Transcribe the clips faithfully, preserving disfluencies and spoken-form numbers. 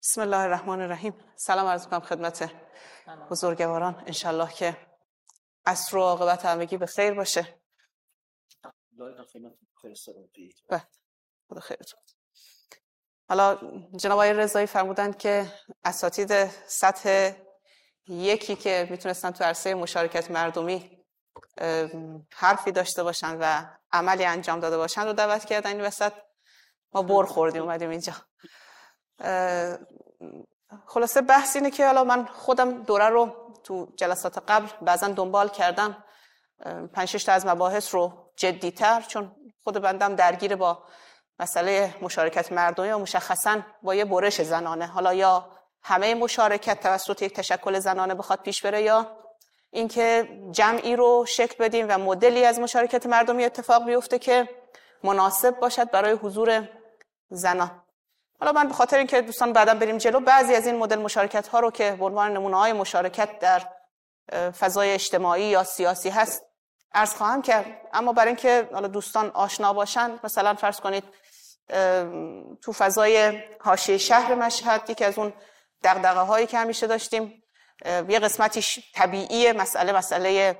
بسم الله الرحمن الرحیم. سلام عرض می‌کنم خدمت بزرگواران. انشالله که عصر و عاقبت همگی به خیر باشه. بله، خدا خیرتون. حالا جناب آقای رضایی فرمودند که اساتید سطح یکی که میتونستن تو عرصه مشارکت مردمی حرفی داشته باشن و عملی انجام داده باشن رو دعوت کردن. این وسط ما بر خوردیم اومدیم اینجا. خلاصه بحث اینه که حالا من خودم دوره رو تو جلسات قبل بعضا دنبال کردم، پنج شش تا از مباحث رو جدی‌تر، چون خود بندم درگیر با مسئله مشارکت مردمی و مشخصاً با یه برش زنانه، حالا یا همه مشارکت توسط یک تشکل زنانه بخواد پیش بره یا اینکه جمعی رو شکل بدیم و مدلی از مشارکت مردمی اتفاق بیفته که مناسب باشد برای حضور زنان. حالا من به خاطر اینکه دوستان بعداً بریم جلو بعضی از این مدل مشارکت ها رو که به عنوان نمونه‌های مشارکت در فضای اجتماعی یا سیاسی هست عرض خواهم کرد، اما برای اینکه حالا دوستان آشنا باشن، مثلا فرض کنید تو فضای حاشیه شهر مشهد یکی از اون دغدغه هایی که همیشه داشتیم، یه قسمتیش طبیعیه، مسئله مسئله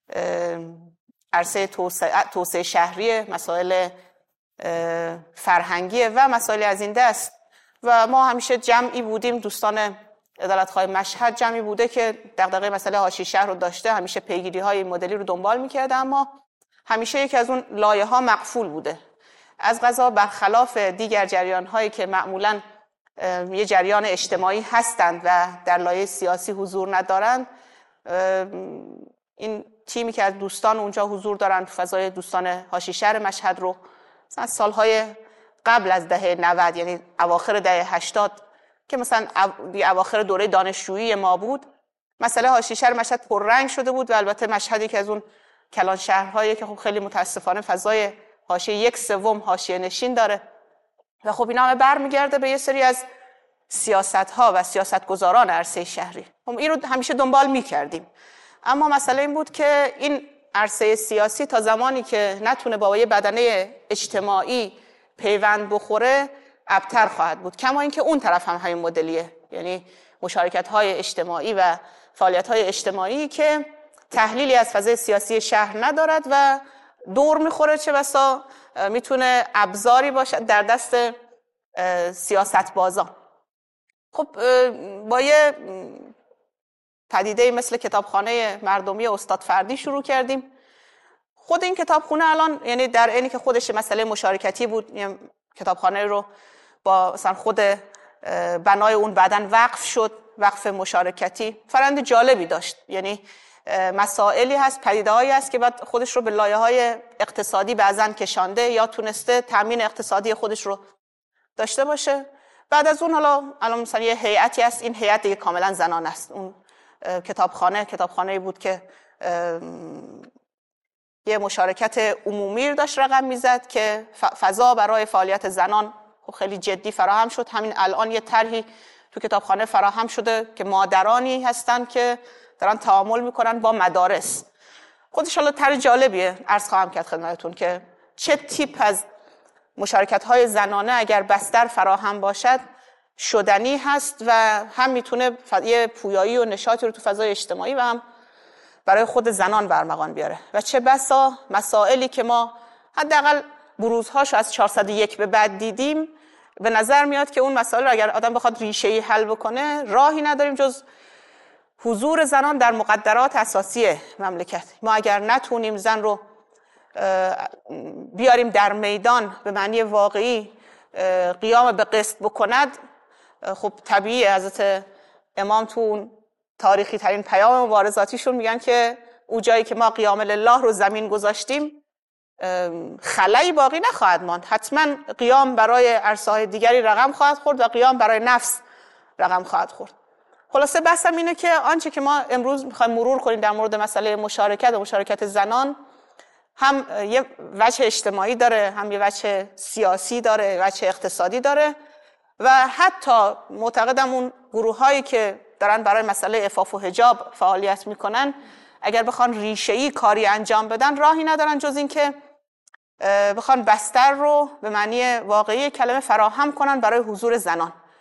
عرصه توسعه, توسعه شهری، مسائل فرهنگیه و مسائل از این دست. و ما همیشه جمعی بودیم، دوستان عدالتخواه مشهد جمعی بوده که دغدغه مسئله حاشیه شهر رو داشته، همیشه پیگیری های مدلی رو دنبال میکرده، اما همیشه یکی از اون لایه ها مقفول بوده. از قضا برخلاف دیگر جریان هایی که معمولاً یه جریان اجتماعی هستند و در لایه سیاسی حضور ندارند، این تیمی که از دوستان اونجا حضور دارن تو فضای دوستان حاشیه شهر مشهد رو مثلا سالهای قبل از دهه نود، یعنی اواخر دهه هشتاد که مثلا اواخر دوره دانشجویی ما بود، مسئله حاشیه شهر مشهد پررنگ شده بود و البته مشهدی که از اون کلان شهرهایی که خب خیلی متاسفانه فضای حاشیه یک سوم حاشیه نشین داره و خب اینا همه برمیگرده به یه سری از سیاست‌ها و سیاستگزاران عرصه شهری. خب این رو همیشه دنبال می‌کردیم، اما مسئله این بود که این عرصه سیاسی تا زمانی که نتونه با یه بدنه اجتماعی پیوند بخوره ابتر خواهد بود، کما اینکه اون طرف هم همین مدلیه، یعنی مشارکت‌های اجتماعی و فعالیت‌های اجتماعی که تحلیلی از فضای سیاسی شهر ندارد و دور می‌خوره، چه بسا میتونه ابزاری باشه در دست سیاست‌بازان. خب با یه پدیده مثل کتابخانه مردمی استاد فردی شروع کردیم. خود این کتابخونه الان، یعنی در اینی که خودش مسئله مشارکتی بود، یعنی کتابخانه رو با مثلا خود بنای اون بعدن وقف شد، وقف مشارکتی، فرآیند جالبی داشت. یعنی مسائلی هست، پدیده‌هایی هست که بعد خودش رو به لایه‌های اقتصادی بعضن کشانده یا تونسته تامین اقتصادی خودش رو داشته باشه. بعد از اون حالا الان مثلا یه هیئتی هست، این هیئت دیگه کاملا زنان است. اون کتابخانه کتابخانه‌ای بود که یه مشارکت عمومی رو داشت رقم میزد که فضا برای فعالیت زنان خب خیلی جدی فراهم شد. همین الان یه طرحی تو کتابخانه فراهم شده که مادرانی هستن که دارن تعامل میکنن با مدارس. خودش حالا طرح جالبیه، عرض خواهم کرد خدمتتون که چه تیپ از مشارکت‌های زنانه اگر بستر فراهم باشد شدنی هست و هم میتونه یه پویایی و نشاطی رو تو فضای اجتماعی و هم برای خود زنان برمغان بیاره. و چه بسا مسائلی که ما حداقل بروزهاشو از چهارصد و یک به بعد دیدیم، به نظر میاد که اون مسائل رو اگر آدم بخواد ریشه‌ای حل بکنه راهی نداریم جز حضور زنان در مقدرات اساسی مملکت. ما اگر نتونیم زن رو بیاریم در میدان به معنی واقعی قیام به قسط بکند، خب طبیعیه حضرت امام تو اون تاریخی ترین پیام مبارزاتیشون میگن که او جایی که ما قیام لله رو زمین گذاشتیم خلایی باقی نخواهد ماند، حتما قیام برای عرصه‌های دیگری رقم خواهد خورد و قیام برای نفس رقم خواهد خورد. خلاصه بحثم اینه که آنچه که ما امروز میخوایم مرور کنیم در مورد مسئله مشارکت و مشارکت زنان هم یه وجه اجتماعی داره، هم یه وجه سیاسی داره، وجه اقتصادی داره و حتی معتقدم اون گروه‌هایی که دارن برای مسئله عفاف و حجاب فعالیت میکنن اگر بخوان ریشه‌ای کاری انجام بدن راهی ندارن جز این که بخوان بستر رو به معنی واقعی کلمه فراهم کنن برای حضور زنان.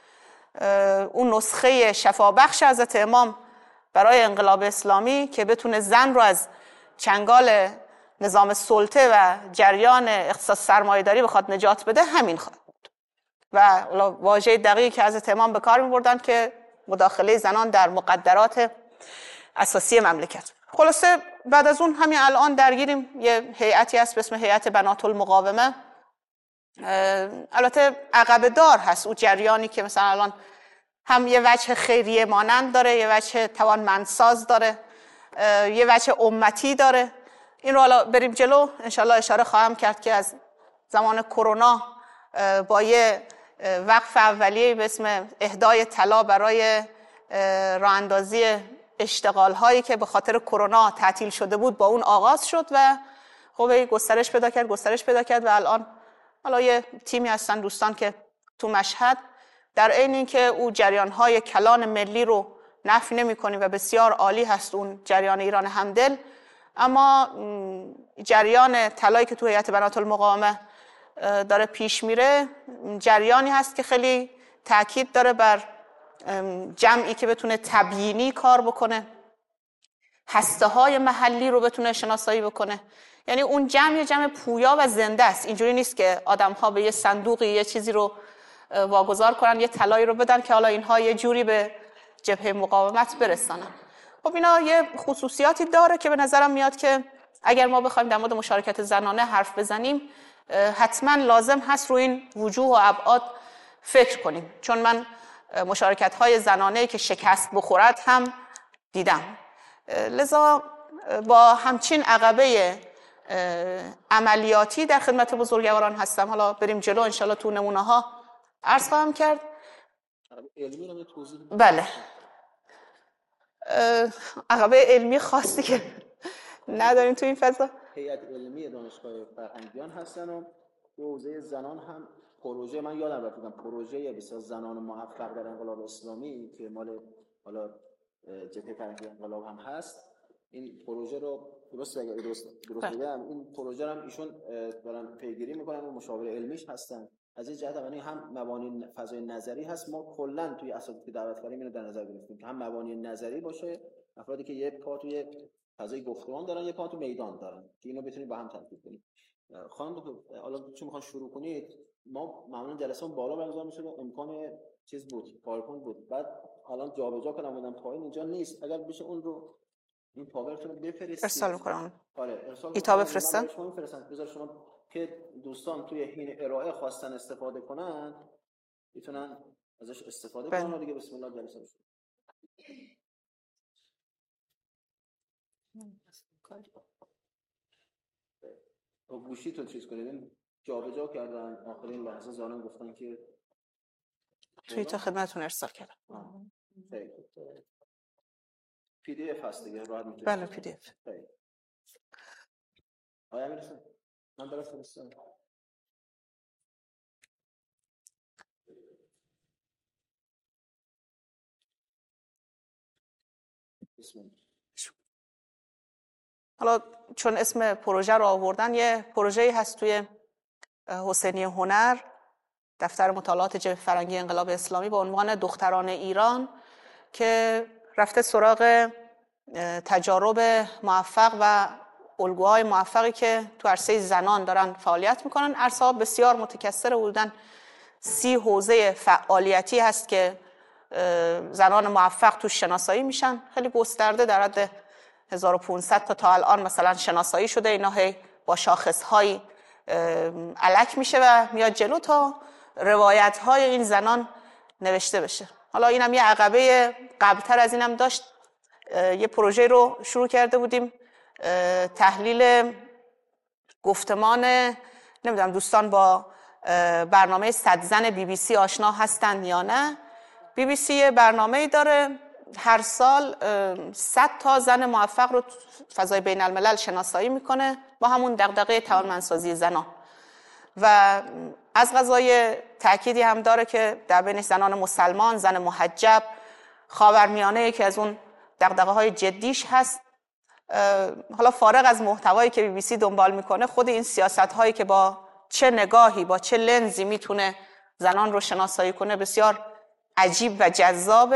اون نسخه شفابخش حضرت امام برای انقلاب اسلامی که بتونه زن رو از چنگال نظام سلطه و جریان اقتصاد سرمایه‌داری بخواد نجات بده همین خواهد بود. و واژه دقیقی که حضرت امام به کار می‌بردن که مداخله زنان در مقدرات اساسی مملکت. خلاصه بعد از اون همین الان درگیریم یه هیئتی هست به اسم هیئت بنات المقاومه. البته عقبه دار هست اون جریانی که مثلا الان هم یه وجه خیریه مانند داره، یه وجه توانمندساز داره، یه وجه امتی داره. این رو حالا بریم جلو انشالله اشاره خواهم کرد که از زمان کرونا با یه وقف اولیه به اسم اهدای طلا برای راه اندازی اشتغال هایی که به خاطر کرونا تعطیل شده بود با اون آغاز شد و خب گسترش پیدا کرد گسترش پیدا کرد و الان حالا یه تیمی هستن دوستان که تو مشهد در عین اینکه او جریان‌های کلان ملی رو نفی نمی‌کنیم و بسیار عالی هست اون جریان ایران همدل، اما جریان طلایی که تو هیئت بنات المقاومه داره پیش میره جریانی هست که خیلی تاکید داره بر جمعی که بتونه تبیینی کار بکنه، هسته‌های محلی رو بتونه شناسایی بکنه. یعنی اون جمع یه جمع پویا و زنده است. اینجوری نیست که آدم‌ها به یه صندوقی یه چیزی رو واگذار کنن، یه طلایی رو بدن که حالا اینها یه جوری به جبهه مقاومت برسانن. خب اینا یه خصوصیاتی داره که به نظرم میاد که اگر ما بخوایم در مورد مشارکت زنانه حرف بزنیم حتما لازم هست رو این وجوه و ابعاد فکر کنیم، چون من مشارکت‌های زنانه‌ای که شکست بخورد هم دیدم. لذا با همچین عقبه عملیاتی در خدمت بزرگواران هستم. حالا بریم جلو انشالله تو نمونه ها عرض خواهم کرد. بله عقبه علمی خاصی که نداریم تو این فضا. هیئت علمی دانشگاه فرهنگیان هستن و حوزه زنان هم پروژه من یادم رفت بگم پروژه بسیار زنان موفق در انقلاب اسلامی که مال حالا جبهه فرهنگی انقلاب هم هست، این پروژه رو درست اگه درست درست بگم این پروژه رو هم ایشون دارن پیگیری میکنن و مشاور علمیش هستن. از این جهت یعنی هم مبانی فضای نظری هست، ما کلا توی اساتید که دعوت کردیم اینو در نظر گرفتیم که هم مبانی نظری باشه، افرادی که یه پا توی فضای گفتمان دارن یه پا تو میدان دارن که اینو بتونیم با هم تطبیق کنیم. خانم دکتر حالا چون میخوان شروع کنید، ما معمولا جلسه‌مون بالا برگزار میشه و امکان چیز بود پاورپوینت بود، بعد الان جابجا کردم اومدم پایین اینجا نیست، اگر بشه اون رو این پاورتون رو بفرستید ارسال می‌کنم. آره ارسال کتاب بفرستن. شما بفرستن بذار شما که دوستان توی حین ارائه خواستن استفاده کنن میتونن ازش استفاده کنن و دیگه بسم الله جلسه بشه. با گوشی تو چیز کنید جابجا کردن آخرین لحظه زارن گفتن که توی تا خدمتتون ارسال کردم. پی دی اف هست دیگه راحت میتونید. بله پی دی اف. آیا میرسه؟ من درست فرستادم. حالا چون اسم پروژه رو آوردن، یه پروژه‌ای هست توی حسینی هنر دفتر مطالعات جبهه فرهنگی انقلاب اسلامی با عنوان دختران ایران که رفته سراغ تجارب موفق و الگوهای موفقی که تو عرصه زنان دارن فعالیت میکنن. عرصه‌ها بسیار متکثر بودن، سی حوزه فعالیتی هست که زنان موفق تو شناسایی میشن، خیلی گسترده، در حد هزار و پانصد تا تا الان مثلا شناسایی شده. اینا هی با شاخص‌های الک میشه و میاد جلو تا روایت‌های این زنان نوشته بشه. حالا اینم یه عقبه قبل‌تر از اینم داشت. یه پروژه رو شروع کرده بودیم تحلیل گفتمان، نمیدونم دوستان با برنامه صد زن بی بی سی آشنا هستن یا نه. بی بی سی برنامه‌ای داره هر سال صد تا زن موفق رو فضای بین الملل شناسایی میکنه با همون دغدغه توانمندسازی زنان و از قضای تأکیدی هم داره که در بین زنان مسلمان، زن محجب، خاورمیانه که از اون دغدغه های جدیش هست. حالا فارغ از محتوایی که بی بی سی دنبال میکنه، خود این سیاست هایی که با چه نگاهی با چه لنزی میتونه زنان رو شناسایی کنه بسیار عجیب و جذاب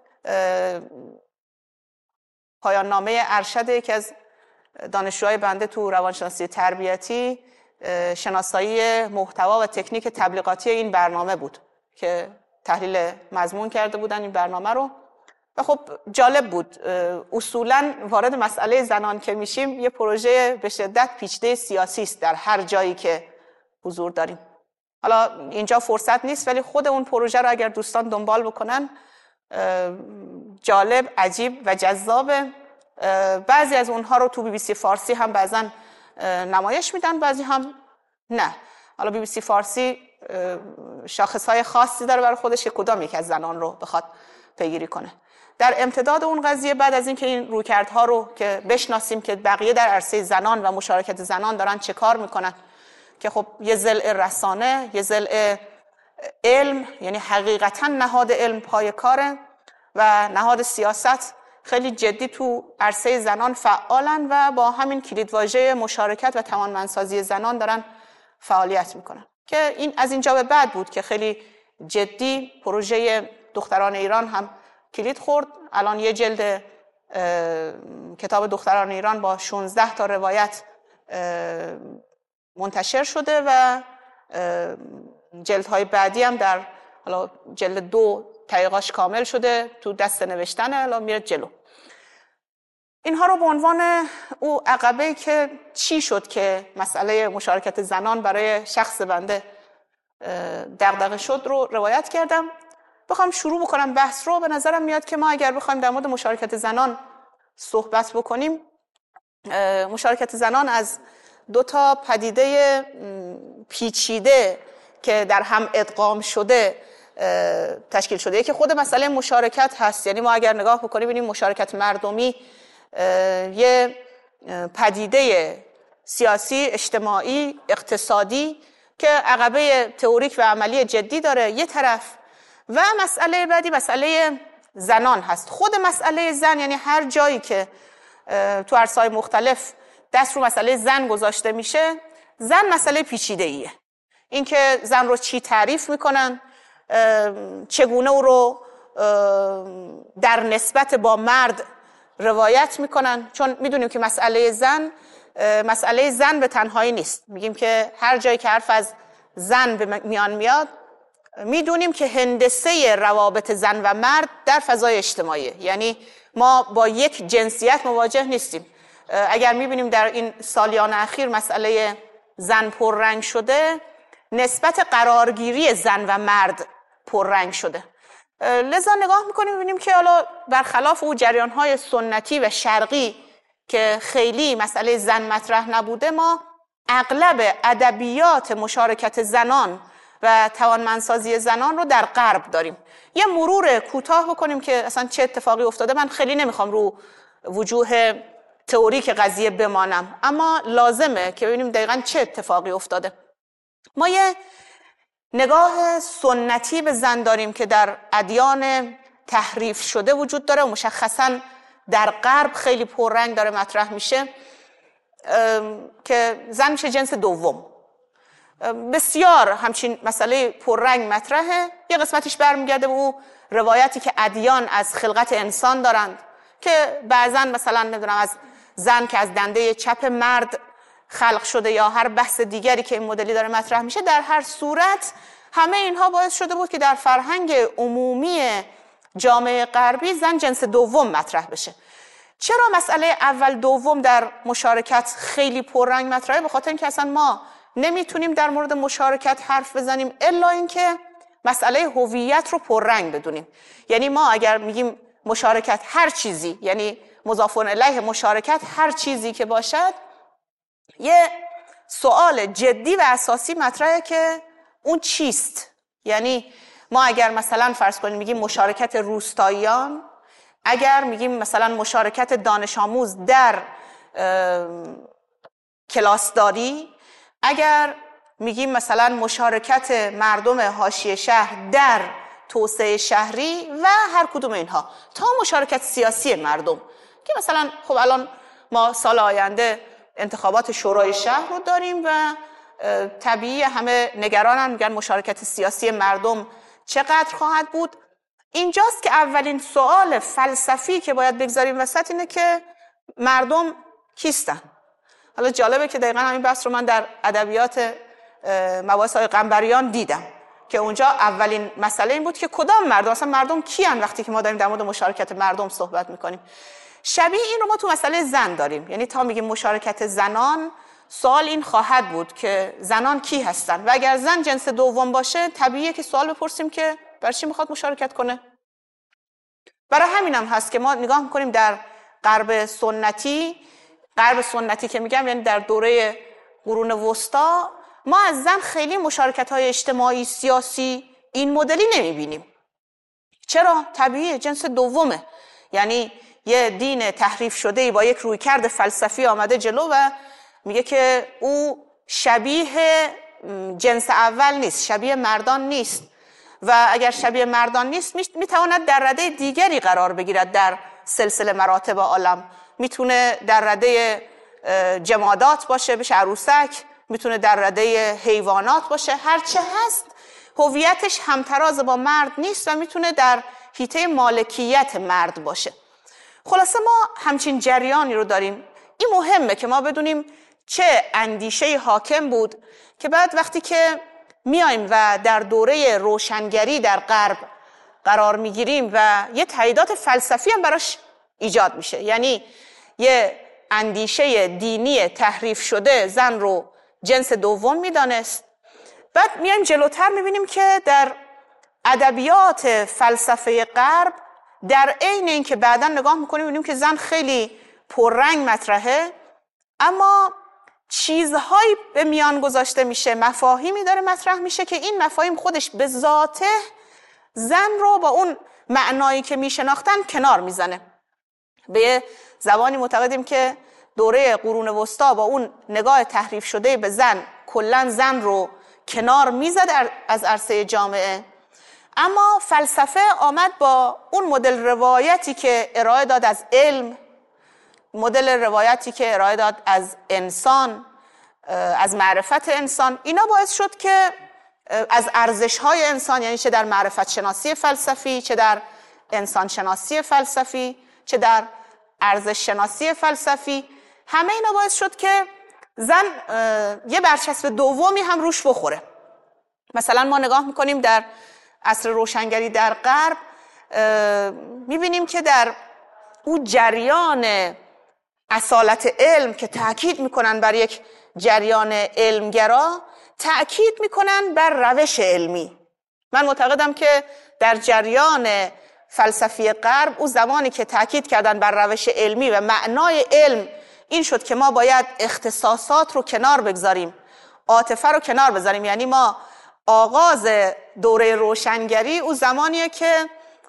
پایان نامه ارشد یکی از دانشجوهای بنده تو روانشناسی تربیتی شناسایی محتوا و تکنیک تبلیغاتی این برنامه بود که تحلیل مضمون کرده بودن این برنامه رو و خب جالب بود. اصولاً وارد مسئله زنان که میشیم یه پروژه به شدت پیچیده سیاسی است در هر جایی که حضور داریم. حالا اینجا فرصت نیست ولی خود اون پروژه رو اگر دوستان دنبال بکنن جالب، عجیب و جذابه. بعضی از اونها رو تو بی بی سی فارسی هم بعضا نمایش میدن، بعضی هم نه. حالا بی بی سی فارسی شاخصهای خاصی داره برای خودش که کدام یک از زنان رو بخواد پیگیری کنه. در امتداد اون قضیه بعد از اینکه این رویکردها رو که بشناسیم که بقیه در عرصه زنان و مشارکت زنان دارن چه کار میکنن که خب یه ضلع رسانه، یه ضلع علم، یعنی حقیقتا نهاد علم پای کاره و نهاد سیاست خیلی جدی تو عرصه زنان فعالن و با همین کلیدواژه مشارکت و توانمندسازی زنان دارن فعالیت میکنن که این از اینجا به بعد بود که خیلی جدی پروژه دختران ایران هم کلید خورد. الان یه جلد کتاب دختران ایران با شانزده تا روایت منتشر شده و جلدهای بعدی هم در حالا جلد دو تحقیقاش کامل شده، تو دست نوشتنه، الان میره جلو. اینها رو به عنوان او عقبه‌ای که چی شد که مسئله مشارکت زنان برای شخص بنده دغدغه شد رو روایت کردم. بخوام شروع بکنم بحث رو، به نظرم میاد که ما اگر بخوایم در مورد مشارکت زنان صحبت بکنیم، مشارکت زنان از دو تا پدیده پیچیده که در هم ادغام شده تشکیل شده که خود مسئله مشارکت هست. یعنی ما اگر نگاه بکنیم ببینیم مشارکت مردمی یه پدیده سیاسی، اجتماعی، اقتصادی که عقبه تئوریک و عملی جدی داره یه طرف، و مسئله بعدی مسئله زنان هست. خود مسئله زن، یعنی هر جایی که تو عرصه‌های مختلف دست رو مسئله زن گذاشته میشه، زن مسئله پیچیده ایه. این که زن رو چی تعریف میکنن، چگونه او رو در نسبت با مرد روایت میکنن، چون میدونیم که مسئله زن مسئله زن به تنهایی نیست. میگیم که هر جایی که حرف از زن به میان میاد میدونیم که هندسه روابط زن و مرد در فضای اجتماعی، یعنی ما با یک جنسیت مواجه نیستیم. اگر میبینیم در این سالیان اخیر مسئله زن پررنگ شده، نسبت قرارگیری زن و مرد پررنگ شده. لذا نگاه میکنیم ببینیم که حالا برخلاف او جریان‌های سنتی و شرقی که خیلی مسئله زن مطرح نبوده، ما اغلب ادبیات مشارکت زنان و توانمندسازی زنان رو در غرب داریم. یه مرور کوتاه بکنیم که اصلا چه اتفاقی افتاده. من خیلی نمیخوام رو وجوه تئوریک قضیه بمانم، اما لازمه که ببینیم دقیقاً چه اتفاقی افتاده. ما یه نگاه سنتی به زن داریم که در ادیان تحریف شده وجود داره و مشخصاً در غرب خیلی پررنگ داره مطرح میشه که زن میشه جنس دوم. بسیار همچین مسئله پررنگ مطرحه. یه قسمتش برمیگرده به او روایتی که ادیان از خلقت انسان دارند که بعضن مثلا نمیدونم از زن که از دنده چپ مرد خلق شده یا هر بحث دیگری که این مدلی داره مطرح میشه. در هر صورت همه اینها باعث شده بود که در فرهنگ عمومی جامعه غربی زن جنس دوم مطرح بشه. چرا مسئله اول دوم در مشارکت خیلی پررنگ مطرحه؟ به خاطر اینکه اصلا ما نمیتونیم در مورد مشارکت حرف بزنیم الا اینکه مسئله هویت رو پررنگ بدونیم. یعنی ما اگر میگیم مشارکت هر چیزی، یعنی مضاف الیه مشارکت هر چیزی که باشد، یه سوال جدی و اساسی مطرحه که اون چیست. یعنی ما اگر مثلا فرض کنیم میگیم مشارکت روستاییان، اگر میگیم مثلا مشارکت دانش آموز در کلاسداری، اگر میگیم مثلا مشارکت مردم حاشیه شهر در توسعه شهری و هر کدوم اینها، تا مشارکت سیاسی مردم که مثلا خب الان ما سال آینده انتخابات شورای شهر رو داریم و طبیعی همه نگرانن، میگن مشارکت سیاسی مردم چقدر خواهد بود. اینجاست که اولین سوال فلسفی که باید بگذاریم وسط اینه که مردم کیستن؟ حالا جالبه که دقیقا همین بحث رو من در ادبیات مباحث های قنبریان دیدم که اونجا اولین مسئله این بود که کدام مردم، اصلا مردم کیان وقتی که ما داریم در مورد مشارکت مردم صحبت میکنیم. شبیه این رو ما تو مسئله زن داریم، یعنی تا میگیم مشارکت زنان، سوال این خواهد بود که زنان کی هستن و اگر زن جنس دوم باشه طبیعیه که سوال بپرسیم که برای چی میخواد مشارکت کنه. برای همین هم هست که ما نگاه میکنیم در غرب سنتی، غرب سنتی که میگم یعنی در دوره قرون وسطا، ما از زن خیلی مشارکت‌های اجتماعی سیاسی این مدلی نمیبینیم. چرا؟ طبیعیه، جنس دومه، یعنی یه دین تحریف شده‌ای با یک رویکرد فلسفی آمده جلو و میگه که او شبیه جنس اول نیست، شبیه مردان نیست و اگر شبیه مردان نیست میتواند در رده دیگری قرار بگیرد در سلسله مراتب عالم. میتونه در رده جمادات باشه، بشه عروسک، میتونه در رده حیوانات باشه، هرچه هست هویتش همتراز با مرد نیست و میتونه در حیطه مالکیت مرد باشه. خلاصه ما همچین جریانی رو داریم. این مهمه که ما بدونیم چه اندیشه حاکم بود که بعد وقتی که میایم و در دوره روشنگری در غرب قرار میگیریم و یه تاییدات فلسفی هم براش ایجاد میشه، یعنی یه اندیشه دینی تحریف شده زن رو جنس دوم میدانست. بعد میایم جلوتر میبینیم که در ادبیات فلسفه غرب در عین این که بعدا نگاه میکنیم میبینیم که زن خیلی پررنگ مطرحه، اما چیزهایی به میان گذاشته میشه، مفاهیمی داره مطرح میشه که این مفاهیم خودش به ذاته زن رو با اون معنایی که میشناختن کنار میزنه. به زبانی معتقدیم که دوره قرون وسطا با اون نگاه تحریف شده به زن کلا زن رو کنار میزد از عرصه جامعه، اما فلسفه آمد با اون مدل روایتی که ارائه داد از علم، مدل روایتی که ارائه داد از انسان، از معرفت انسان، اینا باعث شد که از ارزش‌های انسان، یعنی چه در معرفت شناسی فلسفی، چه در انسان شناسی فلسفی، چه در ارزش شناسی فلسفی، همه اینا باعث شد که زن یه برچسب دومی هم روش بخوره. مثلا ما نگاه میکنیم در عصر روشنگری در غرب، میبینیم که در اون جریان اصالت علم که تأکید میکنن بر یک جریان علمگرا، تأکید میکنن بر روش علمی. من معتقدم که در جریان فلسفی غرب اون زمانی که تأکید کردن بر روش علمی و معنای علم این شد که ما باید اختصاصات رو کنار بگذاریم، عاطفه رو کنار بذاریم، یعنی ما آغاز دوره روشنگری اون زمانیه که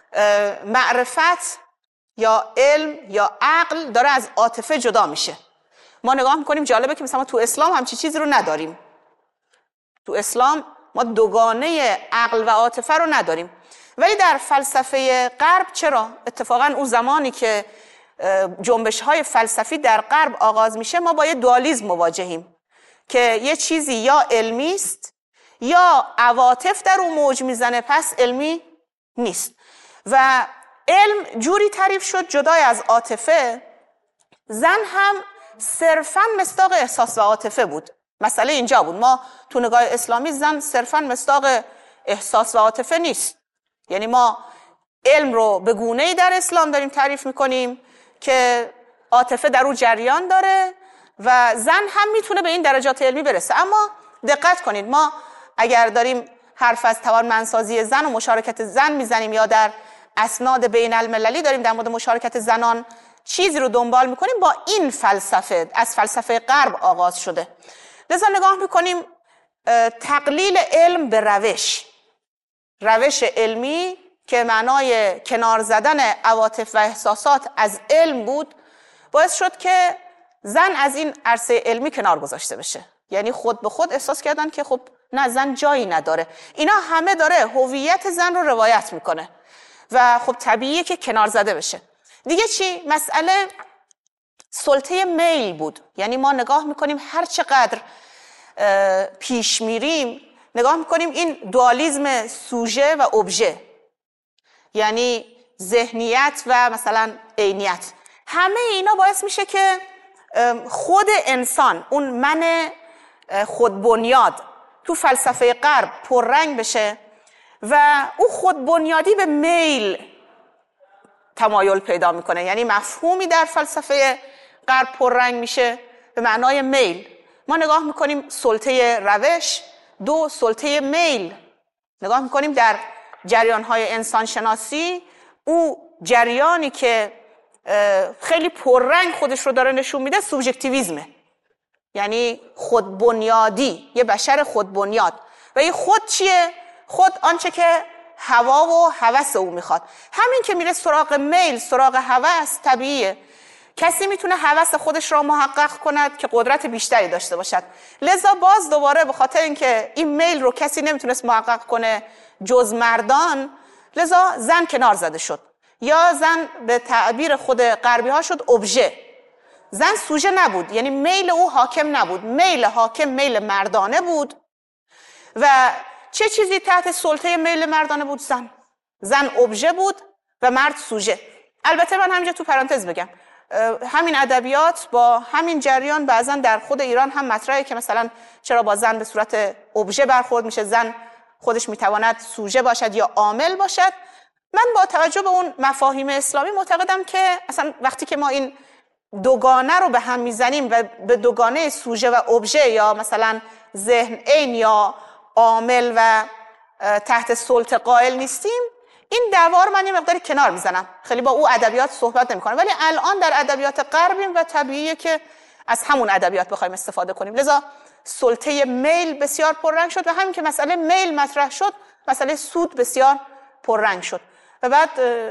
معرفت یا علم یا عقل داره از عاطفه جدا میشه. ما نگاه میکنیم جالبه که مثلا تو اسلام همچی چیزی رو نداریم. تو اسلام ما دوگانه عقل و عاطفه رو نداریم، ولی در فلسفه غرب چرا؟ اتفاقا اون زمانی که جنبش های فلسفی در غرب آغاز میشه ما با یه دوالیسم مواجهیم که یه چیزی یا علمی است یا عواطف در اون موج میزنه، پس علمی نیست. و علم جوری تعریف شد جدای از عاطفه، زن هم صرفاً مصداق احساس و عاطفه بود. مسئله اینجا بود، ما تو نگاه اسلامی زن صرفاً مصداق احساس و عاطفه نیست. یعنی ما علم رو به گونه‌ای در اسلام داریم تعریف میکنیم که عاطفه در اون جریان داره و زن هم میتونه به این درجات علمی برسه. اما دقت کنید، ما اگر داریم حرف از توانمندسازی زن و مشارکت زن میزنیم یا در اسناد بین المللی داریم در مورد مشارکت زنان چیزی رو دنبال میکنیم، با این فلسفه از فلسفه غرب آغاز شده. لذا نگاه میکنیم تقلیل علم به روش روش علمی که معنای کنار زدن عواطف و احساسات از علم بود، باعث شد که زن از این عرصه علمی کنار گذاشته بشه. یعنی خود به خود احساس کردن که خب نه، زن جایی نداره. اینا همه داره هویت زن رو روایت میکنه و خب طبیعیه که کنار زده بشه. دیگه چی؟ مسئله سلطه میل بود. یعنی ما نگاه میکنیم هر چقدر پیش میریم نگاه میکنیم این دوالیسم سوژه و ابژه، یعنی ذهنیت و مثلا عینیت. همه اینا باعث میشه که خود انسان، اون من خودبنیاد تو فلسفه غرب پررنگ بشه و او خودبنیادی به میل تمایل پیدا میکنه. یعنی مفهومی در فلسفه غرب پررنگ میشه به معنای میل. ما نگاه میکنیم سلطه روش، دو سلطه میل. نگاه میکنیم در جریان‌های انسان شناسی، او جریانی که خیلی پررنگ خودش رو داره نشون میده سوبژکتیویسمه، یعنی خودبنیادی، یه بشر خودبنیاد. و این خود چیه؟ خود آنچه که هوا و هوس او میخواد. همین که میره سراغ میل، سراغ هوس، طبیعیه. کسی میتونه هوس خودش را محقق کند که قدرت بیشتری داشته باشد. لذا باز دوباره به خاطر اینکه این میل رو کسی نمیتونست محقق کنه جز مردان، لذا زن کنار زده شد، یا زن به تعبیر خود غربی ها شد ابژه. زن سوژه نبود، یعنی میل او حاکم نبود. میل حاکم میل مردانه بود. و چه چیزی تحت سلطه میل مردانه بود؟ زن. زن ابژه بود و مرد سوژه. البته من همینجا تو پرانتز بگم، همین ادبیات با همین جریان بعضا در خود ایران هم مطرحه که مثلا چرا با زن به صورت ابژه برخورد میشه، زن خودش میتواند سوژه باشد یا عامل باشد. من با توجه به اون مفاهیم اسلامی معتقدم که اصلا وقتی که ما این دوگانه رو به هم میزنیم و به دوگانه سوژه و ابژه، یا مثلا ذهن عین یا عامل و تحت سلطه قائل نیستیم، این دعوا رو من یه مقداری کنار میزنم. خیلی با او ادبیات صحبت نمی‌کنم، ولی الان در ادبیات غربیم و طبیعیه که از همون ادبیات بخوایم استفاده کنیم. لذا سلطه میل بسیار پررنگ شد و همین که مسئله میل مطرح شد، مسئله سود بسیار پررنگ شد. و بعد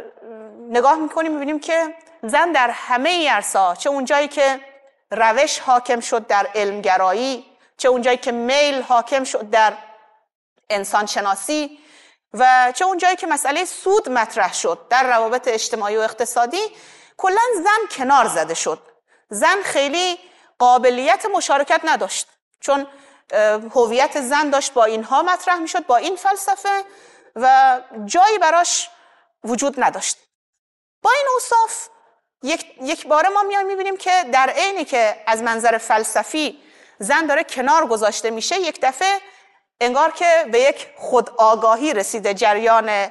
نگاه میکنیم میبینیم که زن در همه عرصه‌ها، چه اون جایی که روش حاکم شد در علمگرایی، چه اون جایی که میل حاکم شد در انسان شناسی، و چه اون جایی که مسئله سود مطرح شد در روابط اجتماعی و اقتصادی، کلاً زن کنار زده شد. زن خیلی قابلیت مشارکت نداشت، چون هویت زن داشت با اینها مطرح میشد، با این فلسفه، و جایی براش وجود نداشت. با این اوصاف یک یک باره ما میایم میبینیم که در عینی که از منظر فلسفی زن داره کنار گذاشته میشه، یک دفعه انگار که به یک خودآگاهی رسیده جریان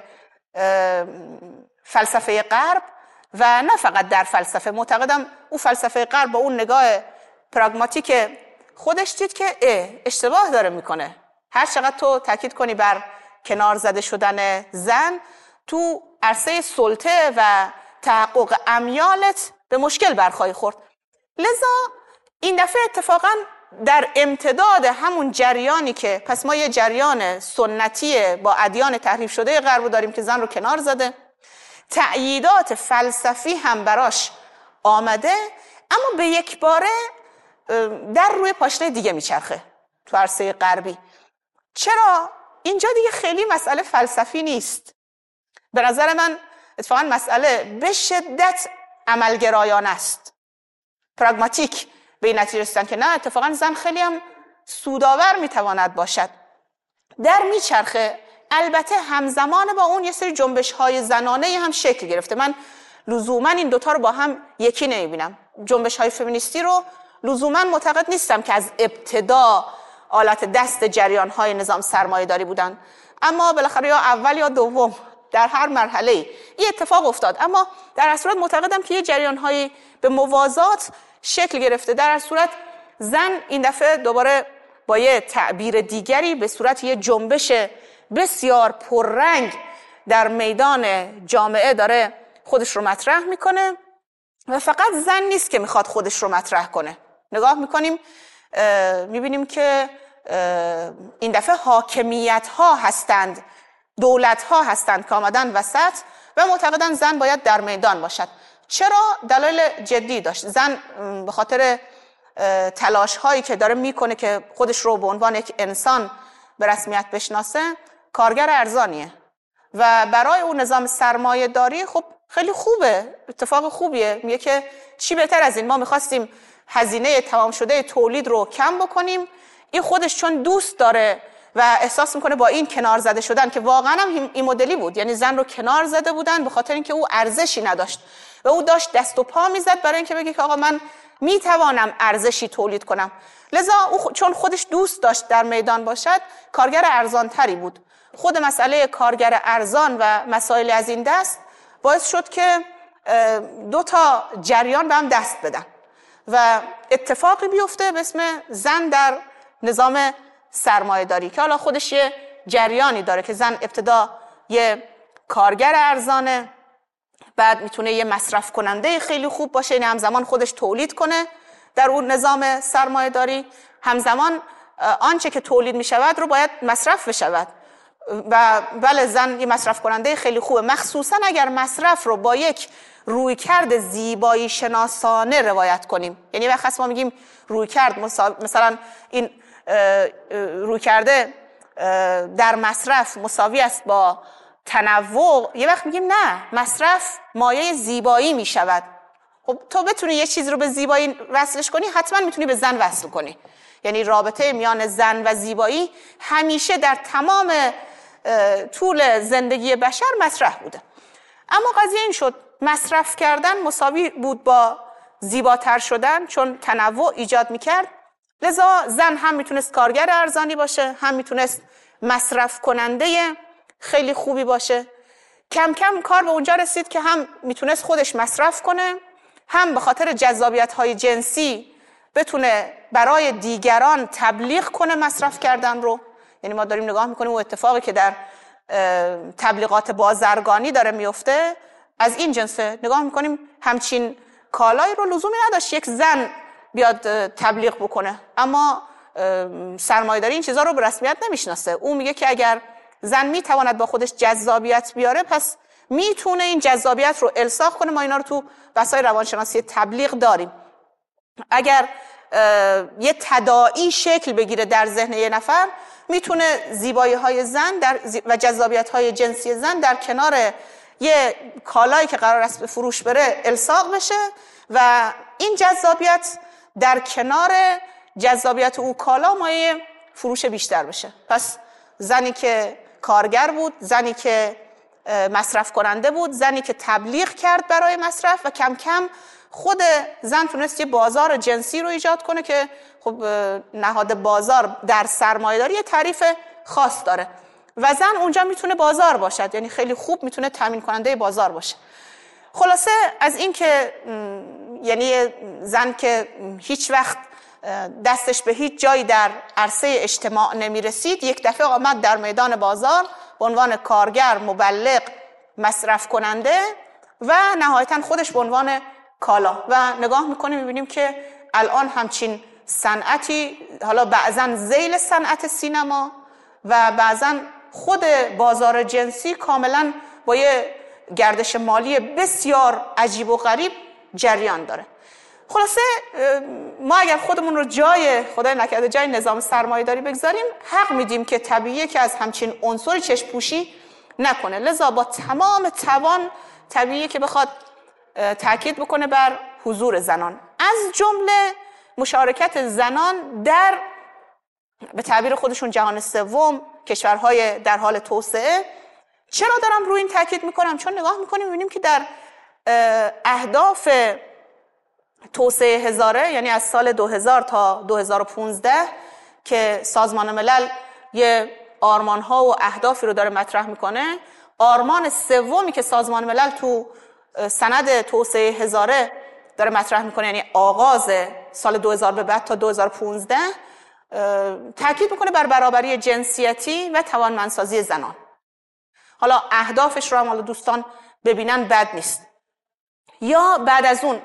فلسفه غرب، و نه فقط در فلسفه. معتقدم او فلسفه غرب با اون نگاه پراگماتیک خودش دید که اشتباه داره میکنه. هر چقدر تو تاکید کنی بر کنار زده شدن زن، تو عرصه سلطه و تحقق امیالت به مشکل برخواهی خورد. لذا این دفعه اتفاقاً در امتداد همون جریانی که پس ما یه جریان سنتی با ادیان تحریف شده غرب داریم که زن رو کنار زده، تأییدات فلسفی هم براش آمده، اما به یک باره در روی پاشنه دیگه میچرخه تو عرصه غربی. چرا؟ اینجا دیگه خیلی مسئله فلسفی نیست. به نظر من اتفاقا مسئله به شدت عملگرایانه است، پراگماتیک. به این نتیجه رسیدن که نه، اتفاقا زن خیلی هم سودآور میتواند باشد. در میچرخه. البته همزمان با اون یه سری جنبش های زنانه هم شکل گرفته. من لزوما این دوتا رو با هم یکی نمیبینم. جنبش های فمینیستی رو لزوما معتقد نیستم که از ابتدا آلت دست جریان های نظام سرمایه داری بودن، اما بالاخره یا اول یا دوم در هر مرحله این اتفاق افتاد. اما در هر صورت معتقدم که یه جریان های به موازات شکل گرفته. در هر صورت زن این دفعه دوباره با یه تعبیر دیگری به صورت یه جنبش بسیار پررنگ در میدان جامعه داره خودش رو مطرح میکنه، و فقط زن نیست که میخواد خودش رو مطرح کنه. نگاه میکنیم میبینیم که این دفعه حاکمیت ها هستند، دولت ها هستند که آمدن وسط و معتقدن زن باید در میدان باشد. چرا؟ دلایل جدی داشت. زن به خاطر تلاش هایی که داره میکنه که خودش رو به عنوان یک انسان به رسمیت بشناسه، کارگر ارزانیه و برای اون نظام سرمایه داری خب خیلی خوبه، اتفاق خوبیه. میگه که چی بهتر از این، ما میخواستیم هزینه تمام شده تولید رو کم بکنیم، این خودش چون دوست داره و احساس میکنه با این کنار زده شدن که واقعا هم این مدلی بود، یعنی زن رو کنار زده بودن به خاطر اینکه او ارزشی نداشت و او داشت دست و پا میزد برای اینکه بگه که آقا من میتوانم ارزشی تولید کنم. لذا او چون خودش دوست داشت در میدان باشد، کارگر ارزانتری بود. خود مسئله کارگر ارزان و مسائل از این دست باعث شد که دو تا جریان به هم دست بدن و اتفاقی بیفته به اسم زن در نظام سرمایه داری که حالا خودش یه جریانی داره که زن ابتدا یه کارگر ارزانه، بعد میتونه یه مصرف کننده خیلی خوب باشه، یعنی همزمان خودش تولید کنه در اون نظام سرمایه داری، همزمان آنچه که تولید میشود رو باید مصرف بشود و بله زن یه مصرف کننده خیلی خوبه، مخصوصا اگر مصرف رو با یک رویکرد زیبایی شناسانه روایت کنیم. یعنی وقتی ما میگیم رویکرد، مثلا این رویکرد در مصرف مساوی است با تنوع، یه وقت میگیم نه، مصرف مایه زیبایی میشود. خب تو بتونی یه چیز رو به زیبایی وصلش کنی، حتما میتونی به زن وصل کنی. یعنی رابطه میان زن و زیبایی همیشه در تمام طول زندگی بشر مطرح بوده. اما قضیه این شد مصرف کردن مساوی بود با زیباتر شدن، چون تنوع ایجاد میکرد. لذا زن هم میتونست کارگر ارزانی باشه، هم میتونست مصرف کننده خیلی خوبی باشه. کم کم کار به اونجا رسید که هم میتونست خودش مصرف کنه، هم به خاطر جذابیت‌های جنسی بتونه برای دیگران تبلیغ کنه مصرف کردن رو. یعنی ما داریم نگاه میکنیم و اتفاقی که در تبلیغات بازرگانی داره میفته از این جنسه. نگاه میکنیم همچین کالایی رو لزومی نداشت یک زن بیاد تبلیغ بکنه، اما سرمایه‌داری این چیزا رو به رسمیت نمیشناسه. او میگه که اگر زن میتواند با خودش جذابیت بیاره، پس میتونه این جذابیت رو الساق کنه. ما اینا رو تو وسایل روانشناسی تبلیغ داریم. اگر یه تداعی شکل بگیره در ذهن یه نفر، میتونه زیبایی های زن در و جذابیت های جنسی زن در کنار یه کالایی که قرار است به فروش بره الساق بشه و این جذابیت در کنار جذابیت او کالا مایه فروش بیشتر بشه. پس زنی که کارگر بود، زنی که مصرف کننده بود، زنی که تبلیغ کرد برای مصرف و کم کم خود زن تونست یه بازار جنسی رو ایجاد کنه که خب نهاد بازار در سرمایه‌داری یه تعریف خاص داره و زن اونجا میتونه بازار باشد، یعنی خیلی خوب میتونه تامین کننده بازار باشه. خلاصه از این که یعنی زن که هیچ وقت دستش به هیچ جایی در عرصه اجتماع نمیرسید، یک دفعه آمد در میدان بازار به عنوان کارگر، مبلغ، مصرف کننده و نهایتاً خودش به عنوان کالا. و نگاه میکنیم میبینیم که الان همچین صنعتی، حالا بعضاً ذیل صنعت سینما و بعضاً خود بازار جنسی کاملاً با یه گردش مالی بسیار عجیب و غریب جریان داره. خلاصه ما اگر خودمون رو جای خدای نکرده جای نظام سرمایه داری بگذاریم، حق میدیم که طبیعیه که از همچین عنصری چشم پوشی نکنه. لذا با تمام توان طبیعیه که بخواد تاکید بکنه بر حضور زنان، از جمله مشارکت زنان در به تعبیر خودشون جهان سوم، کشورهای در حال توسعه. چرا دارم روی این تاکید میکنم؟ چون نگاه میکنیم میبینیم که در اهداف توسعه هزاره، یعنی از سال دو هزار تا دو هزار و پانزده که سازمان ملل یه آرمان‌ها و اهدافی رو داره مطرح میکنه، آرمان سومی که سازمان ملل تو سند توسعه هزاره داره مطرح میکنه، یعنی آغاز سال دو هزار به بعد تا دو هزار و پانزده، تاکید میکنه بر برابری جنسیتی و توانمندسازی زنان. حالا اهدافش رو هم حالا دوستان ببینن بد نیست. یا بعد از اون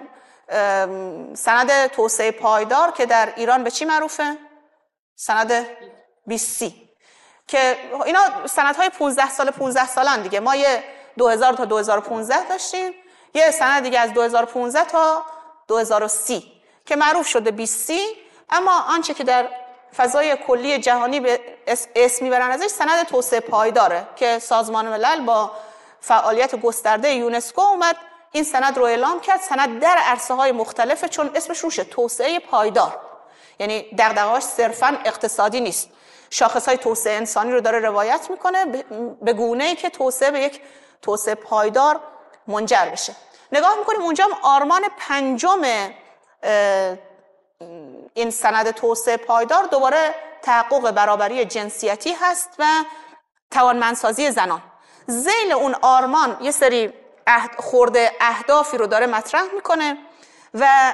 سند توسعه پایدار که در ایران به چی معروفه؟ سند بیست سی که اینا سندهای پانزده سال پانزده سالن دیگه. ما یه دو هزار تا دو هزار و پانزده داشتیم، یه سند دیگه از دو هزار و پانزده تا دو هزار و سی که معروف شده بیست سی. اما آنچه که در فضای کلی جهانی به اسم میبرن ازش سند توسعه پایداره که سازمان ملل با فعالیت گسترده یونسکو اومد این سند رو اعلام کرد. سند در عرصه‌های مختلفه، چون اسمش روشه، توسعه پایدار، یعنی دغدغه‌اش صرفاً اقتصادی نیست. شاخصهای توسعه انسانی رو داره روایت میکنه به گونه‌ای که توسعه به یک توسعه پایدار منجر بشه. نگاه میکنیم اونجا هم آرمان پنجم این سند توسعه پایدار دوباره تحقق برابری جنسیتی هست و توانمندسازی زنان. ذیل اون آرمان یه سری خورده اهدافی رو داره مطرح میکنه و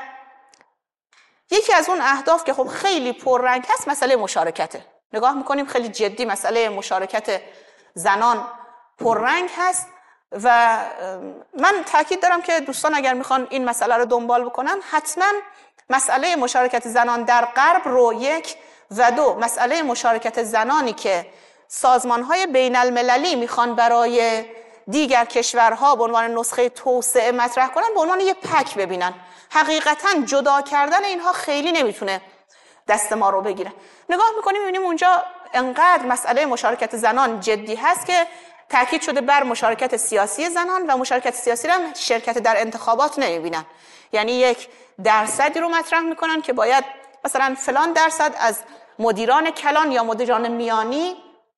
یکی از اون اهداف که خب خیلی پررنگ هست مسئله مشارکته. نگاه میکنیم خیلی جدی مسئله مشارکت زنان پررنگ هست و من تاکید دارم که دوستان اگر میخوان این مسئله رو دنبال بکنن حتما مسئله مشارکت زنان در غرب رو یک و دو مسئله مشارکت زنانی که سازمان‌های بین المللی میخوان برای دیگر کشورها به عنوان نسخه توسعه مطرح کنن به عنوان یک پک ببینن. حقیقتاً جدا کردن اینها خیلی نمیتونه دست ما رو بگیره. نگاه میکنیم میبینیم اونجا انقدر مسئله مشارکت زنان جدی هست که تاکید شده بر مشارکت سیاسی زنان و مشارکت سیاسی رو هم شرکت در انتخابات نمیبینن. یعنی یک درصدی رو مطرح میکنن که باید مثلا فلان درصد از مدیران کلان یا مدیران میانی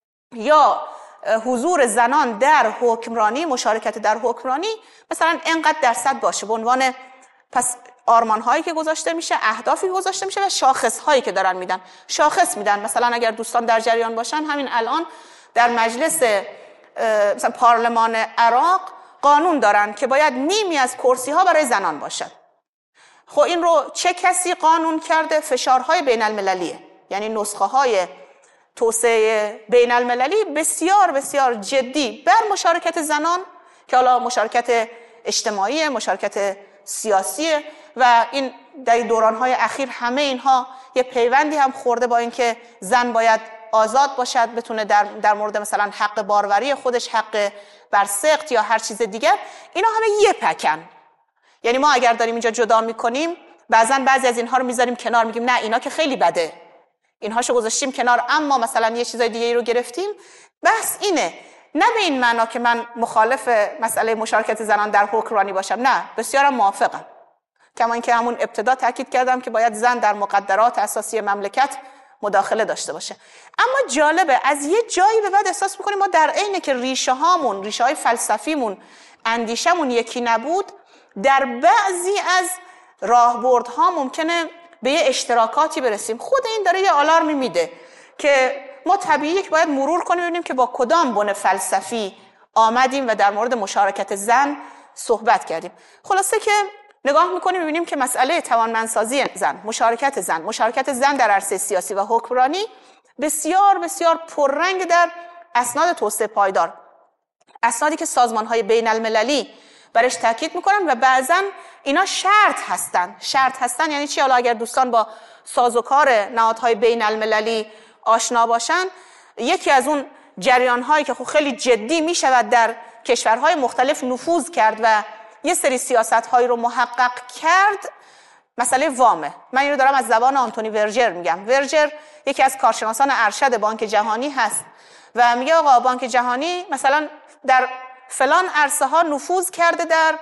یا حضور زنان در حکمرانی، مشارکت در حکمرانی مثلا اینقدر درصد باشه به عنوان پس آرمان هایی که گذاشته میشه، اهدافی گذاشته میشه و شاخص هایی که دارن میدن. شاخص میدن مثلا اگر دوستان در جریان باشن همین الان در مجلس مثلا پارلمان عراق قانون دارن که باید نیمی از کرسی ها برای زنان باشد. خب این رو چه کسی قانون کرده؟ فشارهای بین المللیه. یعنی نسخه های توسعه بین المللی بسیار بسیار جدی بر مشارکت زنان که حالا مشارکت اجتماعی، مشارکت سیاسی و این در دورانهای اخیر همه اینها یه پیوندی هم خورده با اینکه زن باید آزاد باشد، بتونه در در مورد مثلا حق باروری خودش، حق بر سقط یا هر چیز دیگر، اینا همه یه پکن. یعنی ما اگر داریم اینجا جدا میکنیم بعضا بعضی از اینها رو میذاریم کنار، میگیم نه اینا که خیلی بده، اینهاشو گذاشتیم کنار، اما مثلا یه چیزای دیگه ای رو گرفتیم. بس اینه، نه به این معنا که من مخالف مسئله مشارکت زنان در حکمرانی باشم، نه، بسیارم موافقم. کما اینکه همون ابتدا تاکید کردم که باید زن در مقدرات اساسی مملکت مداخله داشته باشه. اما جالبه از یه جایی به بعد احساس میکنیم ما در عین که ریشه هامون، ریشه های فلسفیمون، اندیشمون یکی نبود، در بعضی از راهبردها ممکنه به یه اشتراکاتی برسیم. خود این داره یه آلارمی میده که ما طبیعیه که باید مرور کنیم ببینیم که با کدام بن فلسفی آمدیم و در مورد مشارکت زن صحبت کردیم. خلاصه که نگاه میکنیم ببینیم که مسئله توانمندسازی زن، مشارکت زن، مشارکت زن در عرصه سیاسی و حکمرانی بسیار بسیار پررنگ در اسناد توسعه پایدار، اسنادی که سازمان‌های بین المللی برش تاکید میکنن و بعضا اینا شرط هستن. شرط هستن یعنی چی؟ حالا اگر دوستان با سازوکار نهادهای بین المللی آشنا باشن، یکی از اون جریان‌هایی که خب خیلی جدی میشود در کشورهای مختلف نفوذ کرد و یه سری سیاست‌هایی رو محقق کرد، مسئله وامه. من اینو دارم از زبان آنتونی ورجر میگم. ورجر یکی از کارشناسان ارشد بانک جهانی هست و میگه آقا بانک جهانی مثلا در فلان عرصه ها نفوذ کرده در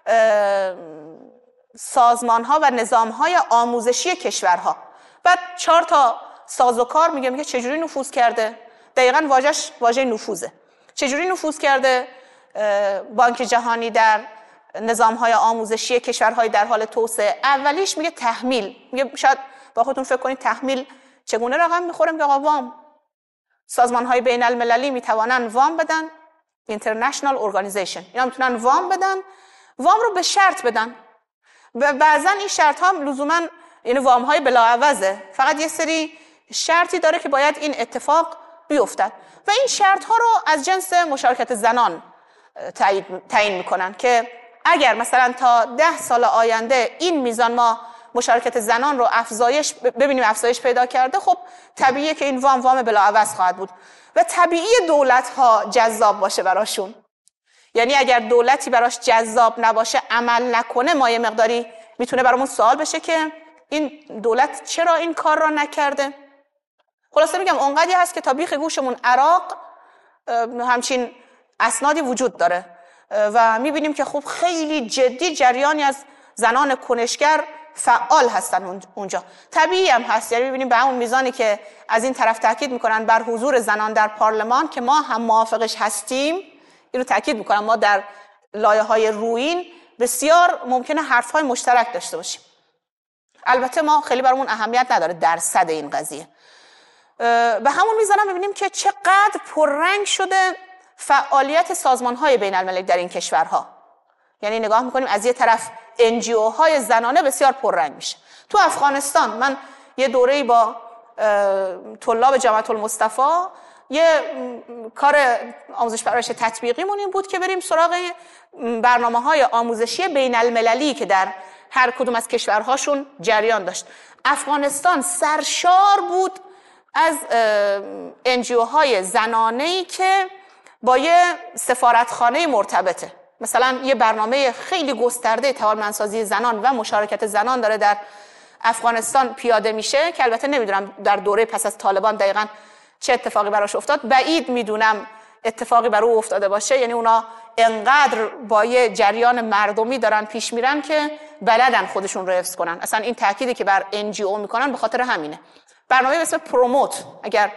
سازمان ها و نظام های آموزشی کشورها. بعد چهار تا سازوکار میگه میگه چجوری نفوذ کرده؟ دقیقاً واژه‌اش واژه نفوذه. چجوری نفوذ کرده بانک جهانی در نظام های آموزشی کشورهای در حال توسعه؟ اولیش میگه تحمیل. میگه شاید با خودتون فکر کنید تحمیل چگونه رقم میخوره؟ میگه آقا وام. سازمان های بین المللی میتوانن وام بدن، International Organization، اینا میتونن وام بدن، وام رو به شرط بدن و بعضا این شرط ها لزوما یعنی وام های بلاعوضه، فقط یه سری شرطی داره که باید این اتفاق بیفتد و این شرط ها رو از جنس مشارکت زنان تعیین میکنن که اگر مثلا تا ده سال آینده این میزان ما مشارکت زنان رو افزایش ببینیم افزایش پیدا کرده، خب طبیعیه که این وام وام بلاعوض خواهد بود و طبیعی دولت ها جذاب باشه براشون. یعنی اگر دولتی براش جذاب نباشه، عمل نکنه، ما یه مقداری میتونه برامون سوال بشه که این دولت چرا این کار را نکرده. خلاصه میگم اونقدری هست که تا بیخ گوشمون عراق همچین اسنادی وجود داره و میبینیم که خب خیلی جدی جریانی از زنان کنشگر فعال هستن اونجا. طبیعی هم هست، یعنی ببینیم به همون میزانی که از این طرف تاکید میکنن بر حضور زنان در پارلمان که ما هم موافقش هستیم، اینو تاکید میکنم، ما در لایه‌های رویین بسیار ممکنه حرف‌های مشترک داشته باشیم. البته ما خیلی برامون اهمیت نداره درصد این قضیه. به همون میزانم ببینیم که چقدر پررنگ شده فعالیت سازمان‌های بین‌المللی در این کشورها. یعنی نگاه میکنیم از یه طرف ان جی او های زنانه بسیار پررنگ میشه. تو افغانستان من یه دوره‌ای با طلاب جامعه المصطفی یه کار آموزش پرورش تطبیقیمون این بود که بریم سراغ برنامه‌های آموزشی بین‌المللی که در هر کدوم از کشورهاشون جریان داشت. افغانستان سرشار بود از ان جی او های زنانه‌ای که با یه سفارتخانه مرتبطه. مثلا یه برنامه خیلی گسترده توانمندسازی زنان و مشارکت زنان داره در افغانستان پیاده میشه که البته نمیدونم در دوره پس از طالبان دقیقاً چه اتفاقی براش افتاد. بعید میدونم اتفاقی برای او افتاده باشه. یعنی اونا انقدر با یه جریان مردمی دارن پیش میرن که بلدن خودشون رو حفظ کنن. اصلا این تأکیدی که بر ان جی او میکنن به خاطر همینه. برنامه به اسم پروموت، اگر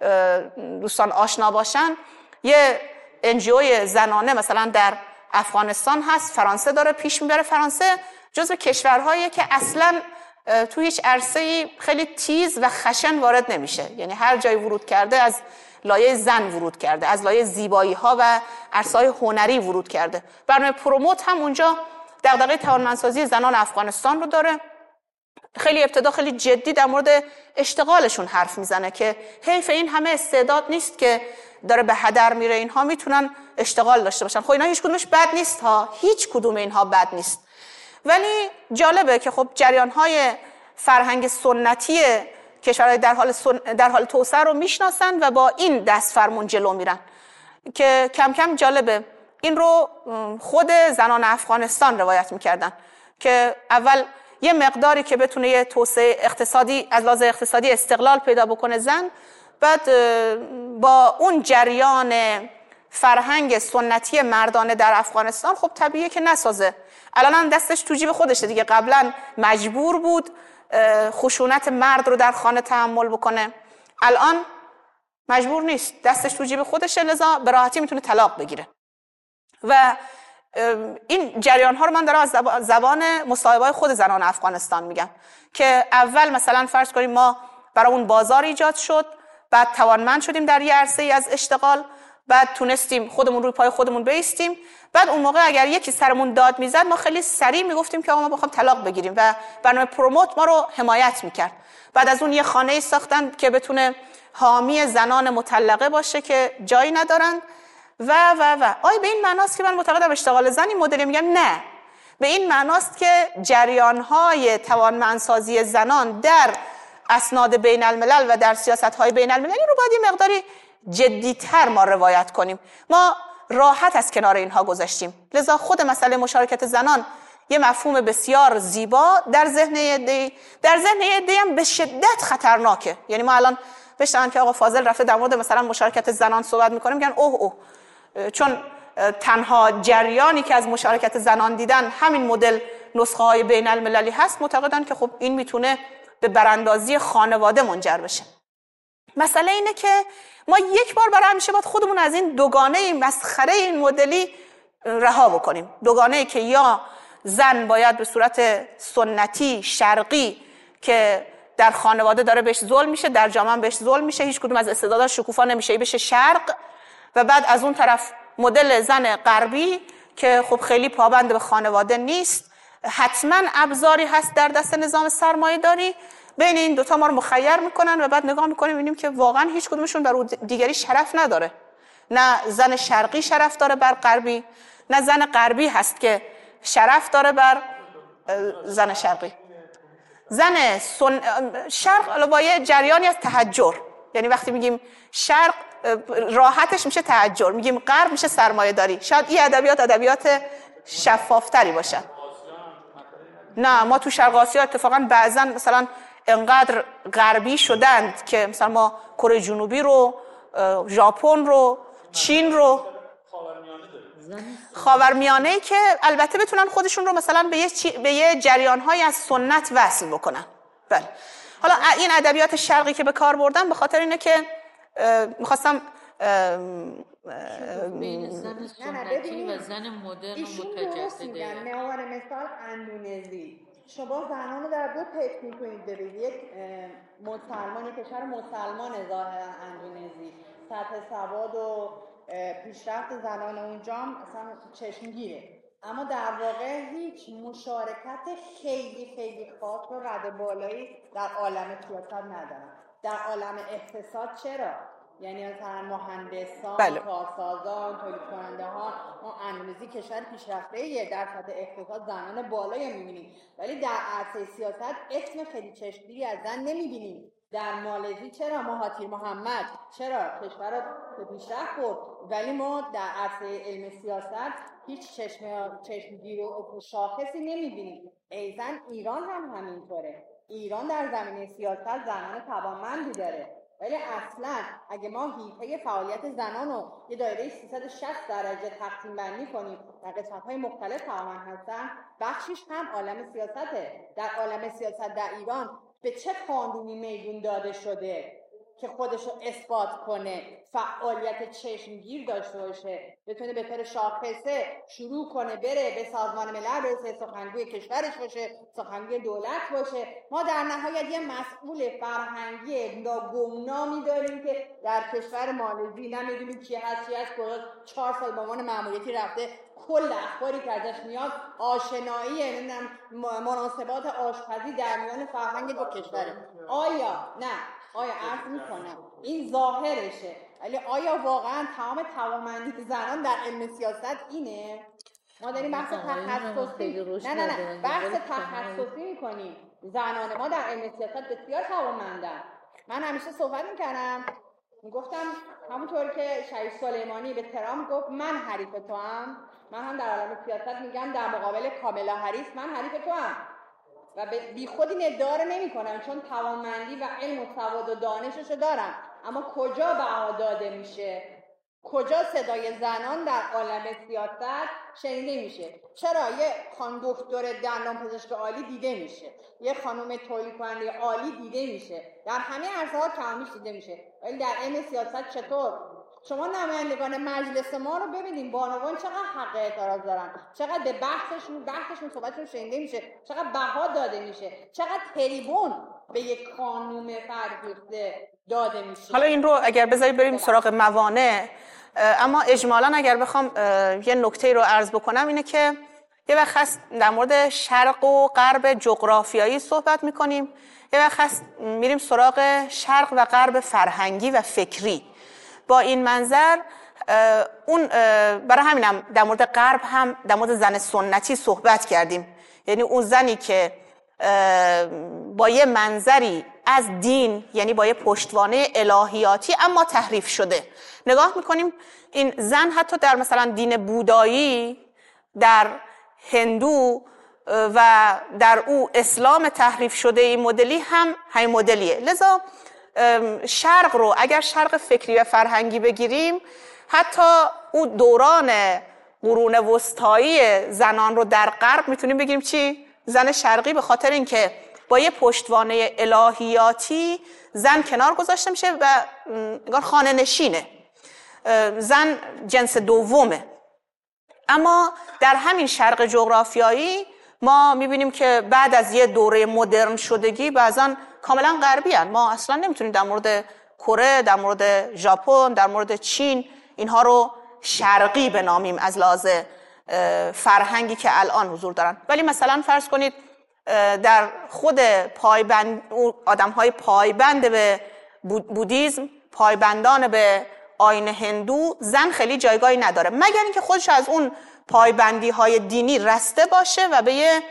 دوستان آشنا باشن، یه ان جی او زنانه مثلا در افغانستان هست، فرانسه داره پیش میبره. فرانسه جزو کشورهایی که اصلا تو هیچ عرصه‌ای خیلی تیز و خشن وارد نمیشه. یعنی هر جای ورود کرده از لایه زن ورود کرده، از لایه زیبایی ها و عرصه‌های هنری ورود کرده. برنامه پروموت هم اونجا دغدغه توانمندسازی زنان افغانستان رو داره. خیلی ابتدا خیلی جدی در مورد اشتغالشون حرف میزنه که حیف این همه استعداد نیست که داره به هدر میره، اینها میتونن اشتغال داشته باشن. خب اینا هیچ کدومش بد نیست ها، هیچ کدوم اینها بد نیست. ولی جالبه که خب جریان‌های فرهنگ سنتی کشورهای در حال سن... در حال توسعه رو میشناسن و با این دست فرمون جلو میرن که کم کم جالبه این رو خود زنان افغانستان روایت میکردن که اول یه مقداری که بتونه یه توسعه اقتصادی از لحاظ اقتصادی استقلال پیدا بکنه زن، بعد با اون جریان فرهنگ سنتی مردانه در افغانستان خب طبیعیه که نسازه. الان دستش تو جیب خودشه دیگه. قبلا مجبور بود خشونت مرد رو در خانه تحمل بکنه، الان مجبور نیست، دستش تو جیب خودشه، لذا به راحتی میتونه طلاق بگیره. و این جریان ها رو من دارم از زبان مصاحبه‌های خود زنان افغانستان میگم که اول مثلا فرض کنیم ما برامون بازار ایجاد شد، بعد توانمند شدیم در یه عرصه‌ای از اشتغال، بعد تونستیم خودمون روی پای خودمون بایستیم، بعد اون موقع اگر یکی سرمون داد میزد ما خیلی سریع میگفتیم که آقا ما بخوام طلاق بگیریم و برنامه پروموت ما رو حمایت میکرد. بعد از اون یه خانه‌ای ساختن که بتونه حامی زنان مطلقه باشه که جایی ندارن و و و آیا به این معناست که من معتقدم اشتغال زن این مدلی؟ میگم نه، به این معناست که جریان‌های توانمندسازی زنان در اسناد بین الملل و در سیاست‌های بین المللی رو باید یه مقداری جدی‌تر ما روایت کنیم. ما راحت از کنار اینها گذشتیم، لذا خود مسئله مشارکت زنان یه مفهوم بسیار زیبا در ذهن عده‌ای، در ذهن عده‌ای هم به شدت خطرناکه. یعنی ما الان بشنویم که آقا فاضل رفته در مورد مثلا مشارکت زنان صحبت می‌کنه، میگن اوه اوه، چون تنها جریانی که از مشارکت زنان دیدن همین مدل نسخه های بین المللی هست، معتقدن که خب این میتونه به براندازی خانواده منجر بشه. مسئله اینه که ما یک بار برای همیشه باید خودمون از این دوگانه مسخره این مدلی رها بکنیم. دوگانه‌ای که یا زن باید به صورت سنتی شرقی که در خانواده داره بهش ظلم میشه، در جامعه بهش ظلم میشه، هیچ کدوم از استعداداش شکوفا نمیشه، بشه شرق، و بعد از اون طرف مدل زن غربی که خب خیلی پابند به خانواده نیست، حتما ابزاری هست در دست نظام سرمایه‌داری. بین این دوتا ما رو مخیر میکنن و بعد نگاه میکنیم میبینیم که واقعا هیچ کدومشون بر دیگری شرف نداره. نه زن شرقی شرف داره بر غربی، نه زن غربی هست که شرف داره بر زن شرقی. زن سن... شرق با یه جریانی از تحجر، یعنی وقتی میگیم شرق راحتش میشه تحجر، میگیم غرب میشه سرمایه داری. شاید این ادبیات ادبیات شفافتری باشن. نه، ما تو شرق آسیا اتفاقا بعضا مثلا انقدر غربی شدند که مثلا ما کره جنوبی رو، ژاپن رو، چین رو، خاورمیانه‌ای که البته بتونن خودشون رو مثلا به یه, چی... به یه جریان‌های از سنت وصل بکنن. بله. حالا این ادبیات شرقی که به کار بردم به خاطر اینه که میخواستم بین زن سنتی و زن مدرن و متجدده. به عنوان مثال اندونزی، شما زنان رو در دو تیپ می‌کنید ببینید. یک مسلمان، یک کشور مسلمان ظاهرا اندونزی، سطح سواد و پیشرفت زنان اونجا اصلا چشمگیره، اما در واقع هیچ مشارکت خیلی خیلی خاص و رد بالایی در عالم سیاست ندارن. در عالم اقتصاد چرا؟ یعنی مثلا مهندسان، بله. کارسازان، تولید کننده ها، ما اندونزی کشور پیشرفته‌ایه، در سطح اقتصاد زنان بالایی می‌بینیم، ولی در عرصه سیاست اسم خیلی چشمگیری از زن نمی‌بینیم. در مالزی چرا مهاتیر محمد، چرا کشور رو پیشرفت برد، ولی ما در عرصه علم سیاست هیچ چشم چشمگیر و شاخصی نمی‌بینیم. ایزن ایران هم همینطوره. ایران در زمینه سیاست زنان توانمندی داره، ولی اصلا اگه ما حیطه فعالیت زنان رو یه دایره سیصد و شصت درجه تقسیم بندی کنیم در قسمت‌های مختلف توانمند هستن، بخشش هم عالم سیاسته. در عالم سیاست در ایران به چه قانونی میدون داده شده که خودش رو اثبات کنه، فعالیت چشمگیر داشته باشه، بتونه به طور شاخصه شروع کنه بره به سازمان ملل برسه، سخنگوی کشورش باشه، سخنگوی دولت باشه. ما در نهایت یه مسئول فرهنگی ناگمنامی داریم که در کشور مالزی نمیدونیم کی هست چی هست، کجا چهار سال به عنوان ماموریتی رفته، کل اخباری که ازش میاد آشنایی نمیدونم مناسبات آشپزی در میان فرهنگ دو کشوره. آیا نه آیا عرض میکنم این ظاهرشه، ولی آیا واقعا تمام توانمندی زنان در علم سیاست اینه؟ ما داریم بحث تخصصی نه نه نه بحث تخصصی میکنیم. زنان ما در علم سیاست بسیار توانمندن. من همیشه صحبت میکردم میگفتم همونطور که شهید سلیمانی به ترامپ گفت من حریف تو هم، من هم در عالم سیاست میگم در مقابل کاملا هریس من حریف تو هم، و بی خود این ادعا رو نمی کنم چون توانمندی و علم و سواد و دانششو دارم، اما کجا بها داده میشه؟ کجا صدای زنان در عالم سیاست شنیده میشه؟ چرا یه خانم دکتر دندان پزشک عالی دیده میشه، یه خانم تولید کننده عالی دیده میشه، در همه عرصه ها کمیش دیده میشه، ولی در علم سیاست چطور؟ شما نمایندگان مجلس ما رو ببینید، بانوان چقدر حق اعتراض دارن، چقدر به بحثشون بحثشون صحبتشون شنیده میشه، چقدر بها داده میشه، چقدر تریبون به یک خانوم فرهیخته داده میشه. حالا این رو اگر بذارید بریم سراغ موانع، اما اجمالاً اگر بخوام یه نکته رو عرض بکنم اینه که یه وقت هست در مورد شرق و غرب جغرافیایی صحبت میکنیم، یه وقت هست میریم سراغ شرق و غرب فرهنگی و فکری. با این منظر اون برای همینم در مورد غرب هم در مورد زن سنتی صحبت کردیم، یعنی اون زنی که با یه منظری از دین، یعنی با یه پشتوانه الهیاتی اما تحریف شده. نگاه میکنیم این زن حتی در مثلا دین بودایی، در هندو و در او اسلام تحریف شده این مدلی هم همین مدلیه. لذا شرق رو اگر شرق فکری و فرهنگی بگیریم، حتی او دوران قرون وسطایی زنان رو در غرب میتونیم بگیم چی؟ زن شرقی، به خاطر اینکه با یه پشتوانه الهیاتی زن کنار گذاشته میشه و انگار خانه نشینه، زن جنس دومه. اما در همین شرق جغرافیایی ما میبینیم که بعد از یه دوره مدرن شدگی بعضا کاملا غربی هن. ما اصلا نمیتونیم در مورد کره، در مورد ژاپن، در مورد چین اینها رو شرقی بنامیم از لحاظ فرهنگی که الان حضور دارن. ولی مثلا فرض کنید در خود پایبند آدم‌های پایبند به بودیسم، پایبندان به آیین هندو، زن خیلی جایگاهی نداره، مگر اینکه خودش از اون پایبندی‌های دینی رسته باشه و به یه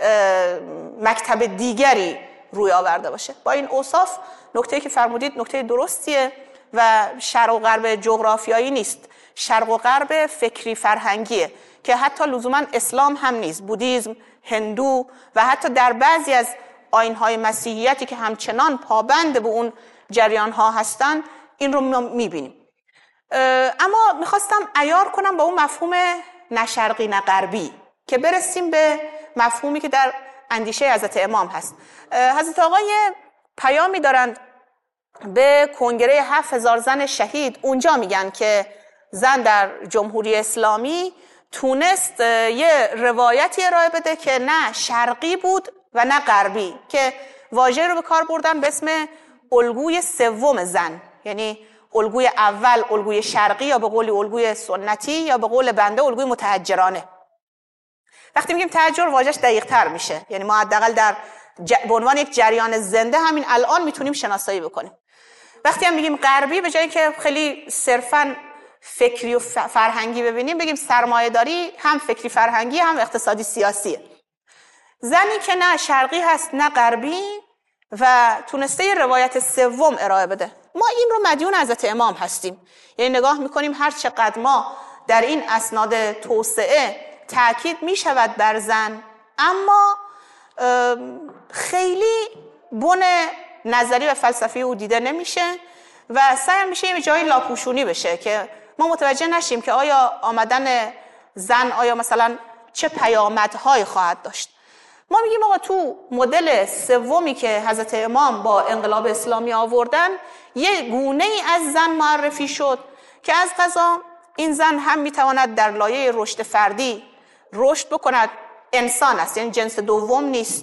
مکتب دیگری روی آورده باشه. با این اوصاف نکته‌ای که فرمودید نکته درستیه و شرق و غرب جغرافیایی نیست، شرق و غرب فکری فرهنگیه که حتی لزوما اسلام هم نیست، بودیسم، هندو و حتی در بعضی از آیین‌های مسیحیتی که همچنان پابند به اون جریان‌ها هستن این رو می‌بینیم. اما میخواستم عیار کنم با اون مفهوم نه شرقی نه غربی که برسیم به مفهومی که در اندیشه حضرت امام هست. حضرت آقای پیامی دارند به کنگره هفت هزار زن شهید، اونجا میگن که زن در جمهوری اسلامی تونست یه روایتی ارائه بده که نه شرقی بود و نه غربی، که واژه رو به کار بردن به اسم الگوی سوم زن، یعنی الگوی اول الگوی شرقی یا به قول الگوی سنتی یا به قول بنده الگوی متحجرانه. وقتی میگیم تحجر واژه‌اش دقیق‌تر میشه، یعنی ما حداقل در ج... به عنوان یک جریان زنده همین الان میتونیم شناسایی بکنیم. وقتی هم میگیم غربی به جایی که خیلی صرفاً فکری و فرهنگی ببینیم بگیم سرمایه‌داری هم فکری فرهنگی هم اقتصادی سیاسیه. زنی که نه شرقی هست نه غربی و تونسته یه روایت سوم ارائه بده. ما این رو مدیون حضرت امام هستیم، یعنی نگاه میکنیم هر چقدر ما در این اسناد توسعه تأکید میشود بر زن، اما خیلی بن نظری و فلسفی او دیده نمیشه و سعی میشه یه جایی لاپوشونی بشه که ما متوجه نشیم که آیا آمدن زن آیا مثلا چه پیامدهایی خواهد داشت. ما میگیم آقا تو مدل سومی که حضرت امام با انقلاب اسلامی آوردن یه گونه ای از زن معرفی شد که از قضا این زن هم میتواند در لایه رشد فردی رشد بکند، انسان است یعنی جنس دوم نیست.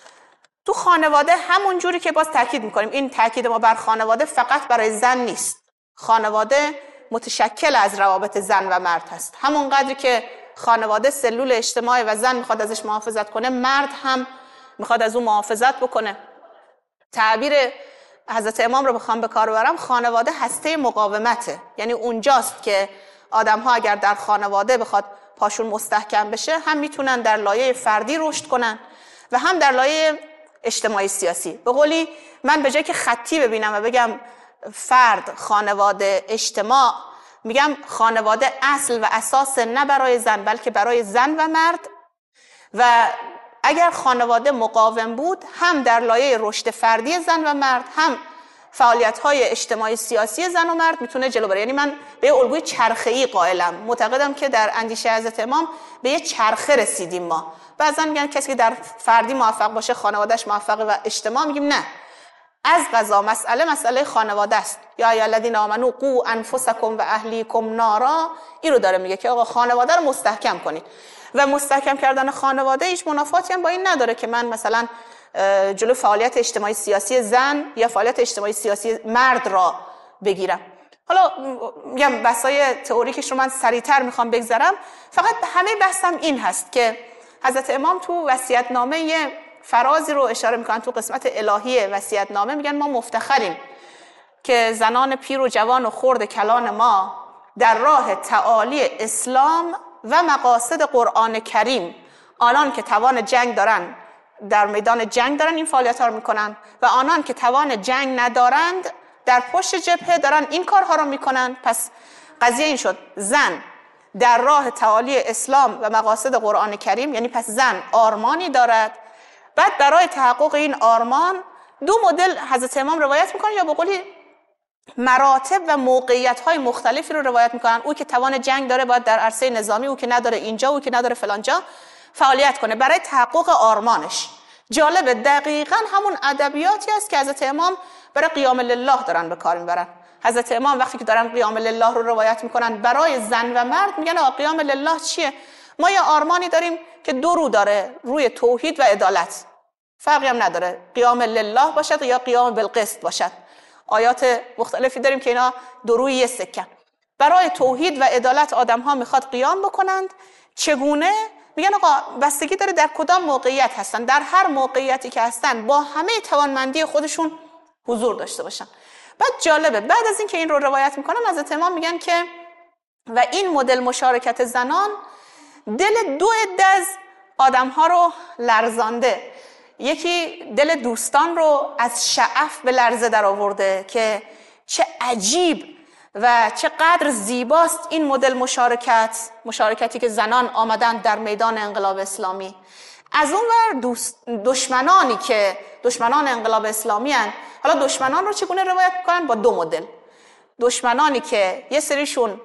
تو خانواده همون جوری که باز تاکید میکنیم، این تاکید ما بر خانواده فقط برای زن نیست، خانواده متشکل از روابط زن و مرد هست. همون قدری که خانواده سلول اجتماعی و زن میخواد ازش محافظت کنه، مرد هم میخواد از اون محافظت بکنه. تعبیر حضرت امام رو بخوام به کار ببرم، خانواده هسته مقاومته، یعنی اونجاست که آدم ها اگر در خانواده بخواد پاشون مستحکم بشه هم میتونن در لایه فردی رشد کنن و هم در لایه اجتماعی سیاسی. به قولی من به جای که خطی ببینم و بگم فرد، خانواده، اجتماع، میگم خانواده اصل و اساس نه برای زن بلکه برای زن و مرد، و اگر خانواده مقاوم بود هم در لایه رشد فردی زن و مرد هم فعالیت‌های اجتماعی سیاسی زن و مرد میتونه جلو بره. یعنی من به الگوی چرخه‌ای قائلم، معتقدم که در اندیشه حضرت امام به یه چرخه رسیدیم ما. بعضا میگن کسی که در فردی موفق باشه خانواده‌اش موفقه و اجتماع، میگیم نه، از قضا مسئله مسئله خانواده است. یا ای الذین آمنوا قوا انفسکم و اهلیکم نارا، این رو داره میگه که آقا خانواده رو مستحکم کنید و مستحکم کردن خانواده هیچ منافاتی هم با این نداره که من مثلا جلو فعالیت اجتماعی سیاسی زن یا فعالیت اجتماعی سیاسی مرد را بگیرم. حالا میگم بحثای تئوریکش رو من سریعتر میخوام بگذرم، فقط همه بحثم این هست که حضرت امام تو وصیت‌نامه یه فرازی رو اشاره میکنن تو قسمت الهی وصیت‌نامه، میگن ما مفتخریم که زنان پیر و جوان و خرد کلان ما در راه تعالی اسلام و مقاصد قرآن کریم، آنان که توان جنگ دارن در میدان جنگ دارن این فعالیت‌ها رو میکنن و آنان که توان جنگ ندارند در پشت جبهه دارن این کارها رو میکنن. پس قضیه این شد زن در راه تعالی اسلام و مقاصد قرآن کریم، یعنی پس زن آرمانی دارد، بعد برای تحقق این آرمان دو مدل حضرت امام روایت میکنن یا به قولی مراتب و موقعیت‌های مختلفی رو روایت میکنن. او که توان جنگ داره باید در عرصه نظامی، او که نداره اینجا، او که نداره فلانجا فعالیت کنه برای تحقق آرمانش. جالبه دقیقاً همون ادبیاتی است که حضرت امام برای قیام لله دارن به کار میبرن. حضرت امام وقتی که دارن قیام لله رو روایت میکنن برای زن و مرد، میگن آقا قیام لله چیه؟ ما یه آرمانی داریم که دو رو داره، روی توحید و عدالت، فرقی هم نداره قیام لله باشد یا قیام بالقسط باشد. آیات مختلفی داریم که اینا دو روی یه سکه. برای توحید و عدالت آدم ها میخواد قیام بکنند. چگونه؟ میگن آقا بستگی داره در کدام موقعیت هستن، در هر موقعیتی که هستن با همه توانمندی خودشون حضور داشته باشن. بعد جالبه بعد از این که این رو روایت میکنن حضرت امام میگن که و این مدل مشارکت زنان دل دو عده از آدم ها رو لرزانده. یکی دل دوستان رو از شعف به لرزه در آورده که چه عجیب و چقدر زیباست این مدل مشارکت، مشارکتی که زنان آمدن در میدان انقلاب اسلامی. از اون ور دوست دشمنانی که دشمنان انقلاب اسلامی هن. حالا دشمنان رو چگونه روایت میکنن؟ با دو مدل. دشمنانی که یه سریشون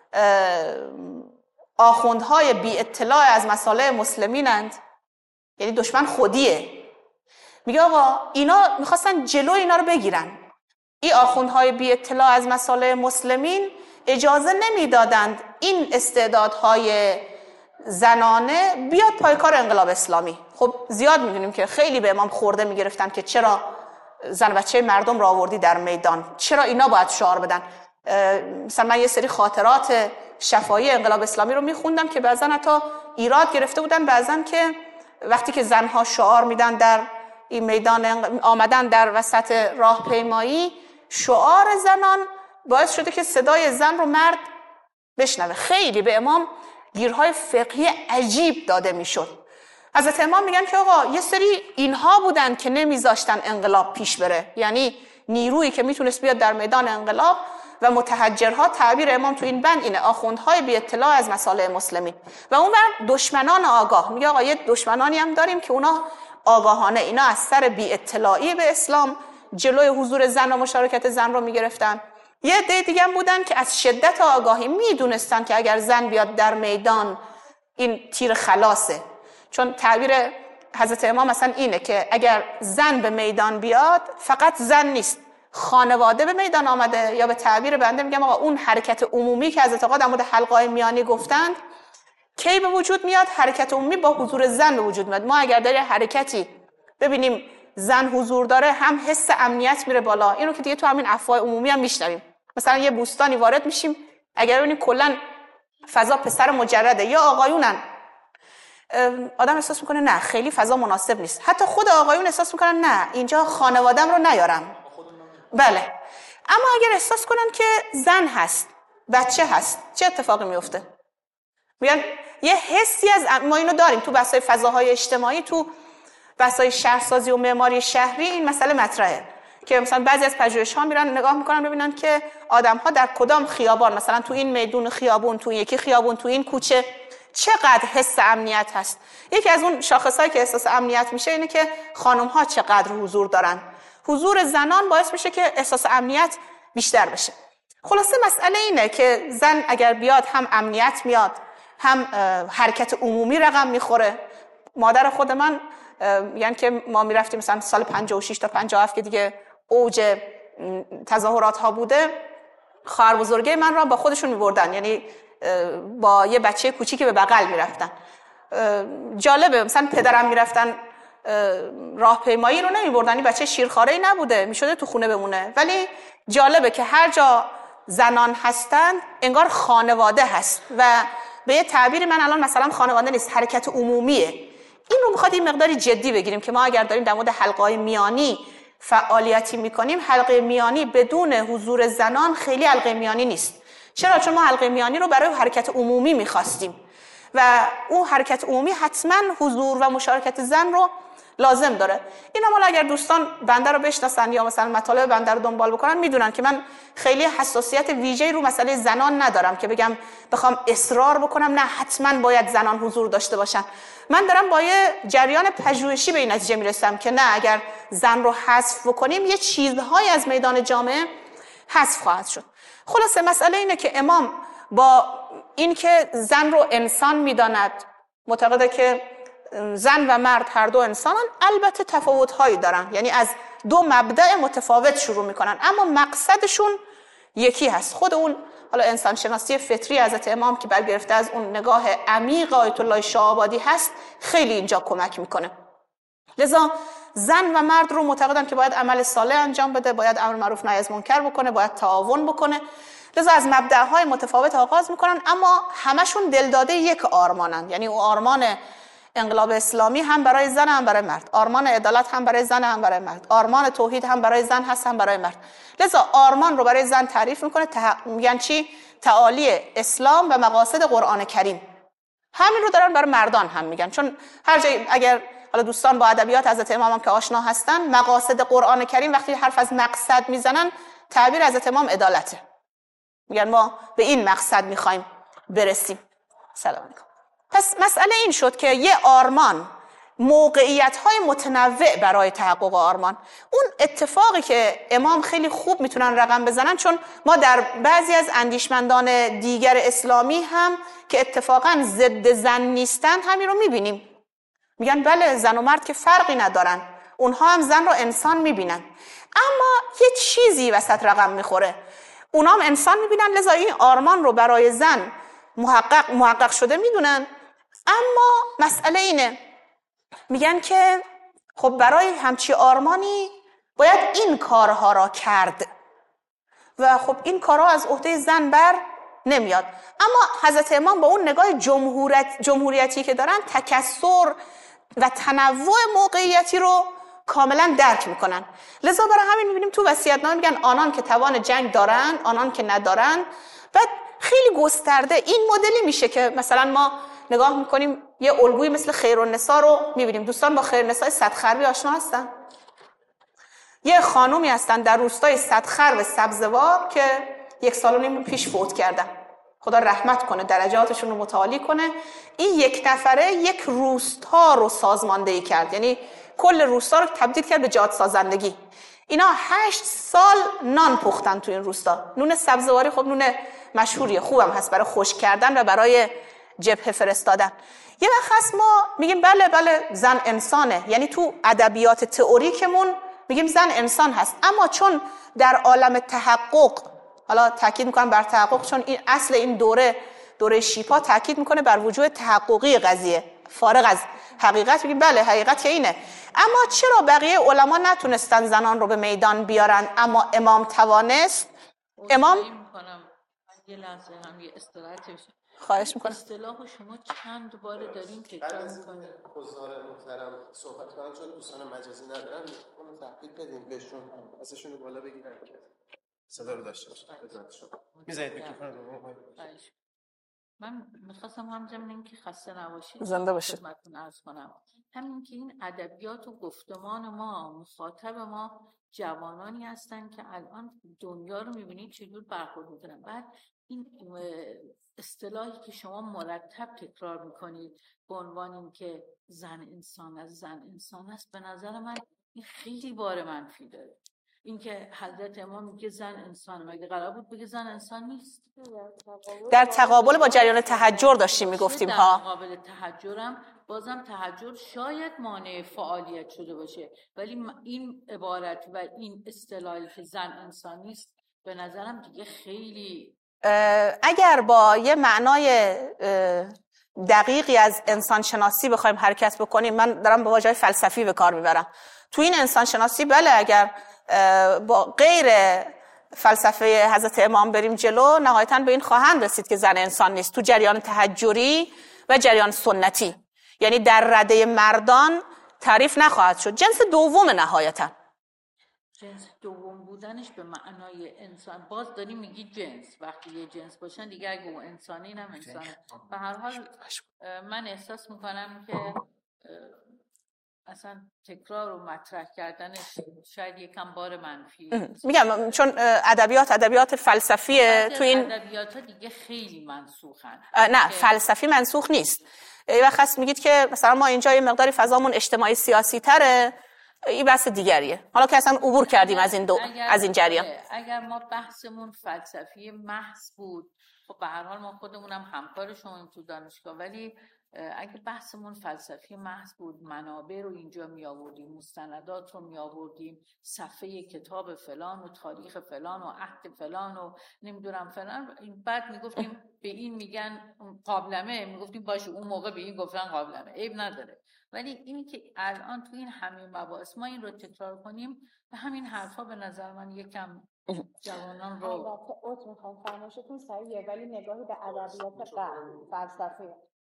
آخوندهای بی اطلاع از مسائل مسلمینند، یعنی دشمن خودیه، میگه آقا اینا میخواستن جلو اینا رو بگیرن. این آخوندهای بی اطلاع از مسائل مسلمین اجازه نمیدادند این استعدادهای زنانه بیاد پای کار انقلاب اسلامی. خب زیاد میدونیم که خیلی به امام خورده میگرفتن که چرا زن بچه مردم را آوردی در میدان، چرا اینا باید شعار بدن. مثلا من یه سری خاطرات شفاهی انقلاب اسلامی رو میخوندم که بعضن حتی ایراد گرفته بودن، بعضن که وقتی که زنها شعار میدن در این میدان آمدن در وسط راهپیمایی، شعار زنان باعث شده که صدای زن رو مرد بشنوه. خیلی به امام گیرهای فقهی عجیب داده میشد. حضرت امام میگن که آقا یه سری اینها بودن که نمیذاشتن انقلاب پیش بره، یعنی نیرویی که میتونست بیاد در میدان انقلاب و متحجرها. تعبیر امام تو این بند اینه، آخوندهای بی اطلاع از مسائل مسلمین. و اون بر دشمنان آگاه، میگه آقا یه دشمنانی هم داریم که اونا آگاهانه، اینا از سر بی اطلاعی به اسلام جلوی حضور زن و مشارکت زن رو میگرفتن. یه عده دیگه هم بودن که از شدت آگاهی میدونستن که اگر زن بیاد در میدان این تیر خلاصه. چون تعبیر حضرت امام مثلا اینه که اگر زن به میدان بیاد، فقط زن نیست، خانواده به میدان آمده، یا به تعبیر بنده میگم آقا اون حرکت عمومی که حضرت آقا در مورد حلقه‌های میانی گفتند کی به وجود میاد؟ حرکت عمومی با حضور زن به وجود میاد. ما اگر در حرکتی ببینیم زن حضور داره، هم حس امنیت میره بالا. اینو که دیگه تو همین افواه عمومی هم میشنویم. مثلا یه بوستانی وارد میشیم، اگر ببینیم کلا فضا پسر مجرده یا آقایونن، آدم احساس میکنه نه خیلی فضا مناسب نیست. حتی خود آقایون احساس میکنن نه اینجا خانوادم رو نیارم. بله. اما اگر احساس کنن که زن هست، بچه هست، چه اتفاقی میفته؟ میگن یه حسی از ما اینو داریم تو بحث‌های فضاهای اجتماعی، تو بحث‌های شهرسازی و معماری شهری این مسئله مطرحه که مثلا بعضی از پژوهش‌ها میرن نگاه میکنن ببینن که آدم‌ها در کدام خیابان، مثلا تو این میدون خیابون، تو یکی خیابون، تو این کوچه چقدر حس امنیت هست. یکی از اون شاخص‌هایی که احساس امنیت میشه اینه که خانم‌ها چقدر حضور دارن. حضور زنان باعث میشه که احساس امنیت بیشتر بشه. خلاصه مسئله اینه که زن اگر بیاد هم امنیت میاد، هم حرکت عمومی رقم میخوره. مادر خود من یعنی که ما میرفتیم مثلا سال پنجاه و شش تا پنجاه و هفت که دیگه اوج تظاهرات ها بوده، خواهر بزرگه من را با خودشون میبردن، یعنی با یه بچه کوچیک به بغل میرفتن. جالبه مثلا پدرم میرفتن راهپیمایی رو نمیبردن، این بچه شیرخواره‌ای نبوده، میشده تو خونه بمونه. ولی جالبه که هر جا زنان هستن انگار خانواده هست و به یه تعبیر من الان مثلا خانواده نیست، حرکت عمومیه. این رو میخواد این مقداری جدی بگیریم که ما اگر داریم در مورد حلقه‌های میانی فعالیتی میکنیم، حلقه میانی بدون حضور زنان خیلی حلقه میانی نیست. چرا؟ چون ما حلقه میانی رو برای حرکت عمومی میخواستیم و اون حرکت عمومی حتما حضور و مشارکت زن رو لازم داره. این هم اگر دوستان بنده رو بشناسن یا مثلا مطالب بنده رو دنبال بکنن میدونن که من خیلی حساسیت ویژه‌ای رو مسئله زنان ندارم که بگم بخوام اصرار بکنم نه حتما باید زنان حضور داشته باشن. من دارم با یه جریان پژوهشی به این نتیجه میرسم که نه، اگر زن رو حذف بکنیم یه چیزهایی از میدان جامعه حذف خواهد شد. خلاصه مسئله اینه که امام با اینکه زن رو انسان میداند، معتقده که زن و مرد هر دو انسانن، البته تفاوت‌هایی دارن، یعنی از دو مبدأ متفاوت شروع میکنن اما مقصدشون یکی هست. خود اون حالا انسان شناسی فطری حضرت امام که برگرفته از اون نگاه عمیق آیت الله شاه‌آبادی هست خیلی اینجا کمک میکنه. لذا زن و مرد رو معتقدن که باید عمل صالح انجام بده، باید امر معروف نهی از منکر بکنه، باید تعاون بکنه. لذا از مبدأهای متفاوت آغاز میکنن اما همشون دلداده یک آرمانن، یعنی اون آرمان انقلاب اسلامی هم برای زن هم برای مرد، آرمان عدالت هم برای زن هم برای مرد، آرمان توحید هم برای زن هست هم برای مرد. لذا آرمان رو برای زن تعریف میکنه، تح... میگن چی؟ تعالی اسلام و مقاصد قرآن کریم. همین رو دارن برای مردان هم میگن، چون هر جای اگر حالا دوستان با ادبیات حضرت امام هم که آشنا هستن، مقاصد قرآن کریم وقتی حرف از مقصد میزنن تعبیر حضرت امام عدالته، میگن ما به این مقصد میخوایم برسیم. سلام علیکم. پس مسئله این شد که یه آرمان موقعیت‌های متنوع برای تحقق آرمان. اون اتفاقی که امام خیلی خوب میتونن رقم بزنن، چون ما در بعضی از اندیشمندان دیگر اسلامی هم که اتفاقاً ضد زن نیستن همین رو میبینیم. میگن بله زن و مرد که فرقی ندارن، اونها هم زن رو انسان میبینن، اما یه چیزی وسط رقم میخوره. اونها هم انسان میبینن، لذا این آرمان رو برای زن محقق محقق شده میدونن. اما مسئله اینه، میگن که خب برای همچی آرمانی باید این کارها را کرد و خب این کارها از عهده زن بر نمیاد. اما حضرت امام با اون نگاه جمهوریت جمهوریتی که دارن تکثر و تنوع موقعیتی رو کاملا درک میکنن. لذا برای همین میبینیم تو وصیت‌نامه میگن آنان که توان جنگ دارن، آنان که ندارن. بعد خیلی گسترده این مدلی میشه که مثلا ما نگاه میکنیم یه الگوی مثل خیرالنساء رو میبینیم. دوستان با خیرالنساء صدخربی آشنا هستن؟ یه خانومی هستن در روستای صدخرب سبزوار که یک سال و نیم پیش فوت کردن. خدا رحمت کنه، درجاتشون رو متعالی کنه. این یک نفره یک روستا رو سازماندهی کرد، یعنی کل روستا رو تبدیل کرد به جهاد سازندگی. اینا هشت سال نان پختن تو این روستا. نون سبزواری خب نون مشهوریه، خوبم هست برای خشک کردن و برای جبهه فرستادن. یه وقت هست ما میگیم بله بله زن انسانه، یعنی تو ادبیات تئوریکمون میگیم زن انسان هست، اما چون در عالم تحقق، حالا تاکید میکنم بر تحقق چون این اصل این دوره دوره شیپا تاکید میکنه بر وجود تحققی قضیه، فارغ از حقیقت میگیم بله حقیقت که اینه. اما چرا بقیه علما نتونستن زنان رو به میدان بیارن اما امام توانست؟ امام یه لحظه هم یه استراحت بشه. خواهش میکنم. اصطلاح شما چند بار داریم تکرار میکنیم؟ حضار محترم صحبت کنن چون دوستان مجازی ندارن، اون تحقیق بدیم بهشون، ازشون بالا بگیرن که صدا رو داشته باشن. میذارید میکروفون رو. من میخواستم همچنین این که خسته نباشید زنده باشید خدمتتون عرض کنم، همین که این ادبیات و گفتمان ما، مخاطب ما جوانانی هستن که الان دنیا رو میبینید چجور برخورد میکنن. بعد این اصطلاحی که شما مرتب تکرار میکنید به عنوان این که زن انسان است، زن انسان است، به نظر من این خیلی بار منفی داره. این که حضرت امام میگه زن انسانه، مگه قرار بود بگه زن انسان نیست؟ در تقابل با جریان تحجر داشتیم میگفتیم ها. در تقابل تحجرم بازم تحجر شاید مانع فعالیت شده باشه، ولی این عبارت و این اصطلاحی که زن انسان نیست به نظرم دیگه خیلی، اگر با یه معنای دقیقی از انسان شناسی بخوایم حرکت بکنیم، من دارم به واژه فلسفی به کار میبرم تو این انسان شناسی، بله اگر با غیر فلسفه حضرت امام بریم جلو نهایتاً به این خواهند رسید که زن انسان نیست تو جریان تحجری و جریان سنتی، یعنی در رده مردان تعریف نخواهد شد. جنس دوم نهایتاً جنس دوم بودنش به معنای انسان، باز داری میگی جنس، وقتی یه جنس باشن دیگه اگه اون انسانی هم انسانه. به هر حال من احساس میکنم که اصلا تکرار و مطرح کردنش شاید یکم بار منفی میگم، چون ادبیات ادبیات فلسفیه تو این ادبیات دیگه خیلی منسوخن. نه فلسفی منسوخ نیست. یه وقت هست میگید که مثلا ما اینجا یه مقداری فضامون اجتماعی سیاسی تره، این بحث دیگریه. حالا که اصلا عبور کردیم از این دو اگر از این جریان. اگر ما بحثمون فلسفی محض بود، خب به هر حال ما خودمونم همکار شما تو دانشگاه، ولی اگه بحثمون فلسفی محض بود، منابع رو اینجا می آوردیم، مستندات رو می آوردیم، صفحه کتاب فلان و تاریخ فلان و عهد فلان و نمیدونم فلان، بعد می گفتیم به این میگن قابلمه، می گفتیم باشه اون موقع به این گفتن قابلمه، عیب نداره. ولی اینی که الان تو این همه مباحث ما این رو تکرار کنیم، به همین حرفا به نظر من یکم جوانان رو البته اوت میخوام فرمایشتون صحیحه، ولی نگاهی به ادبیات غرب فلسفه،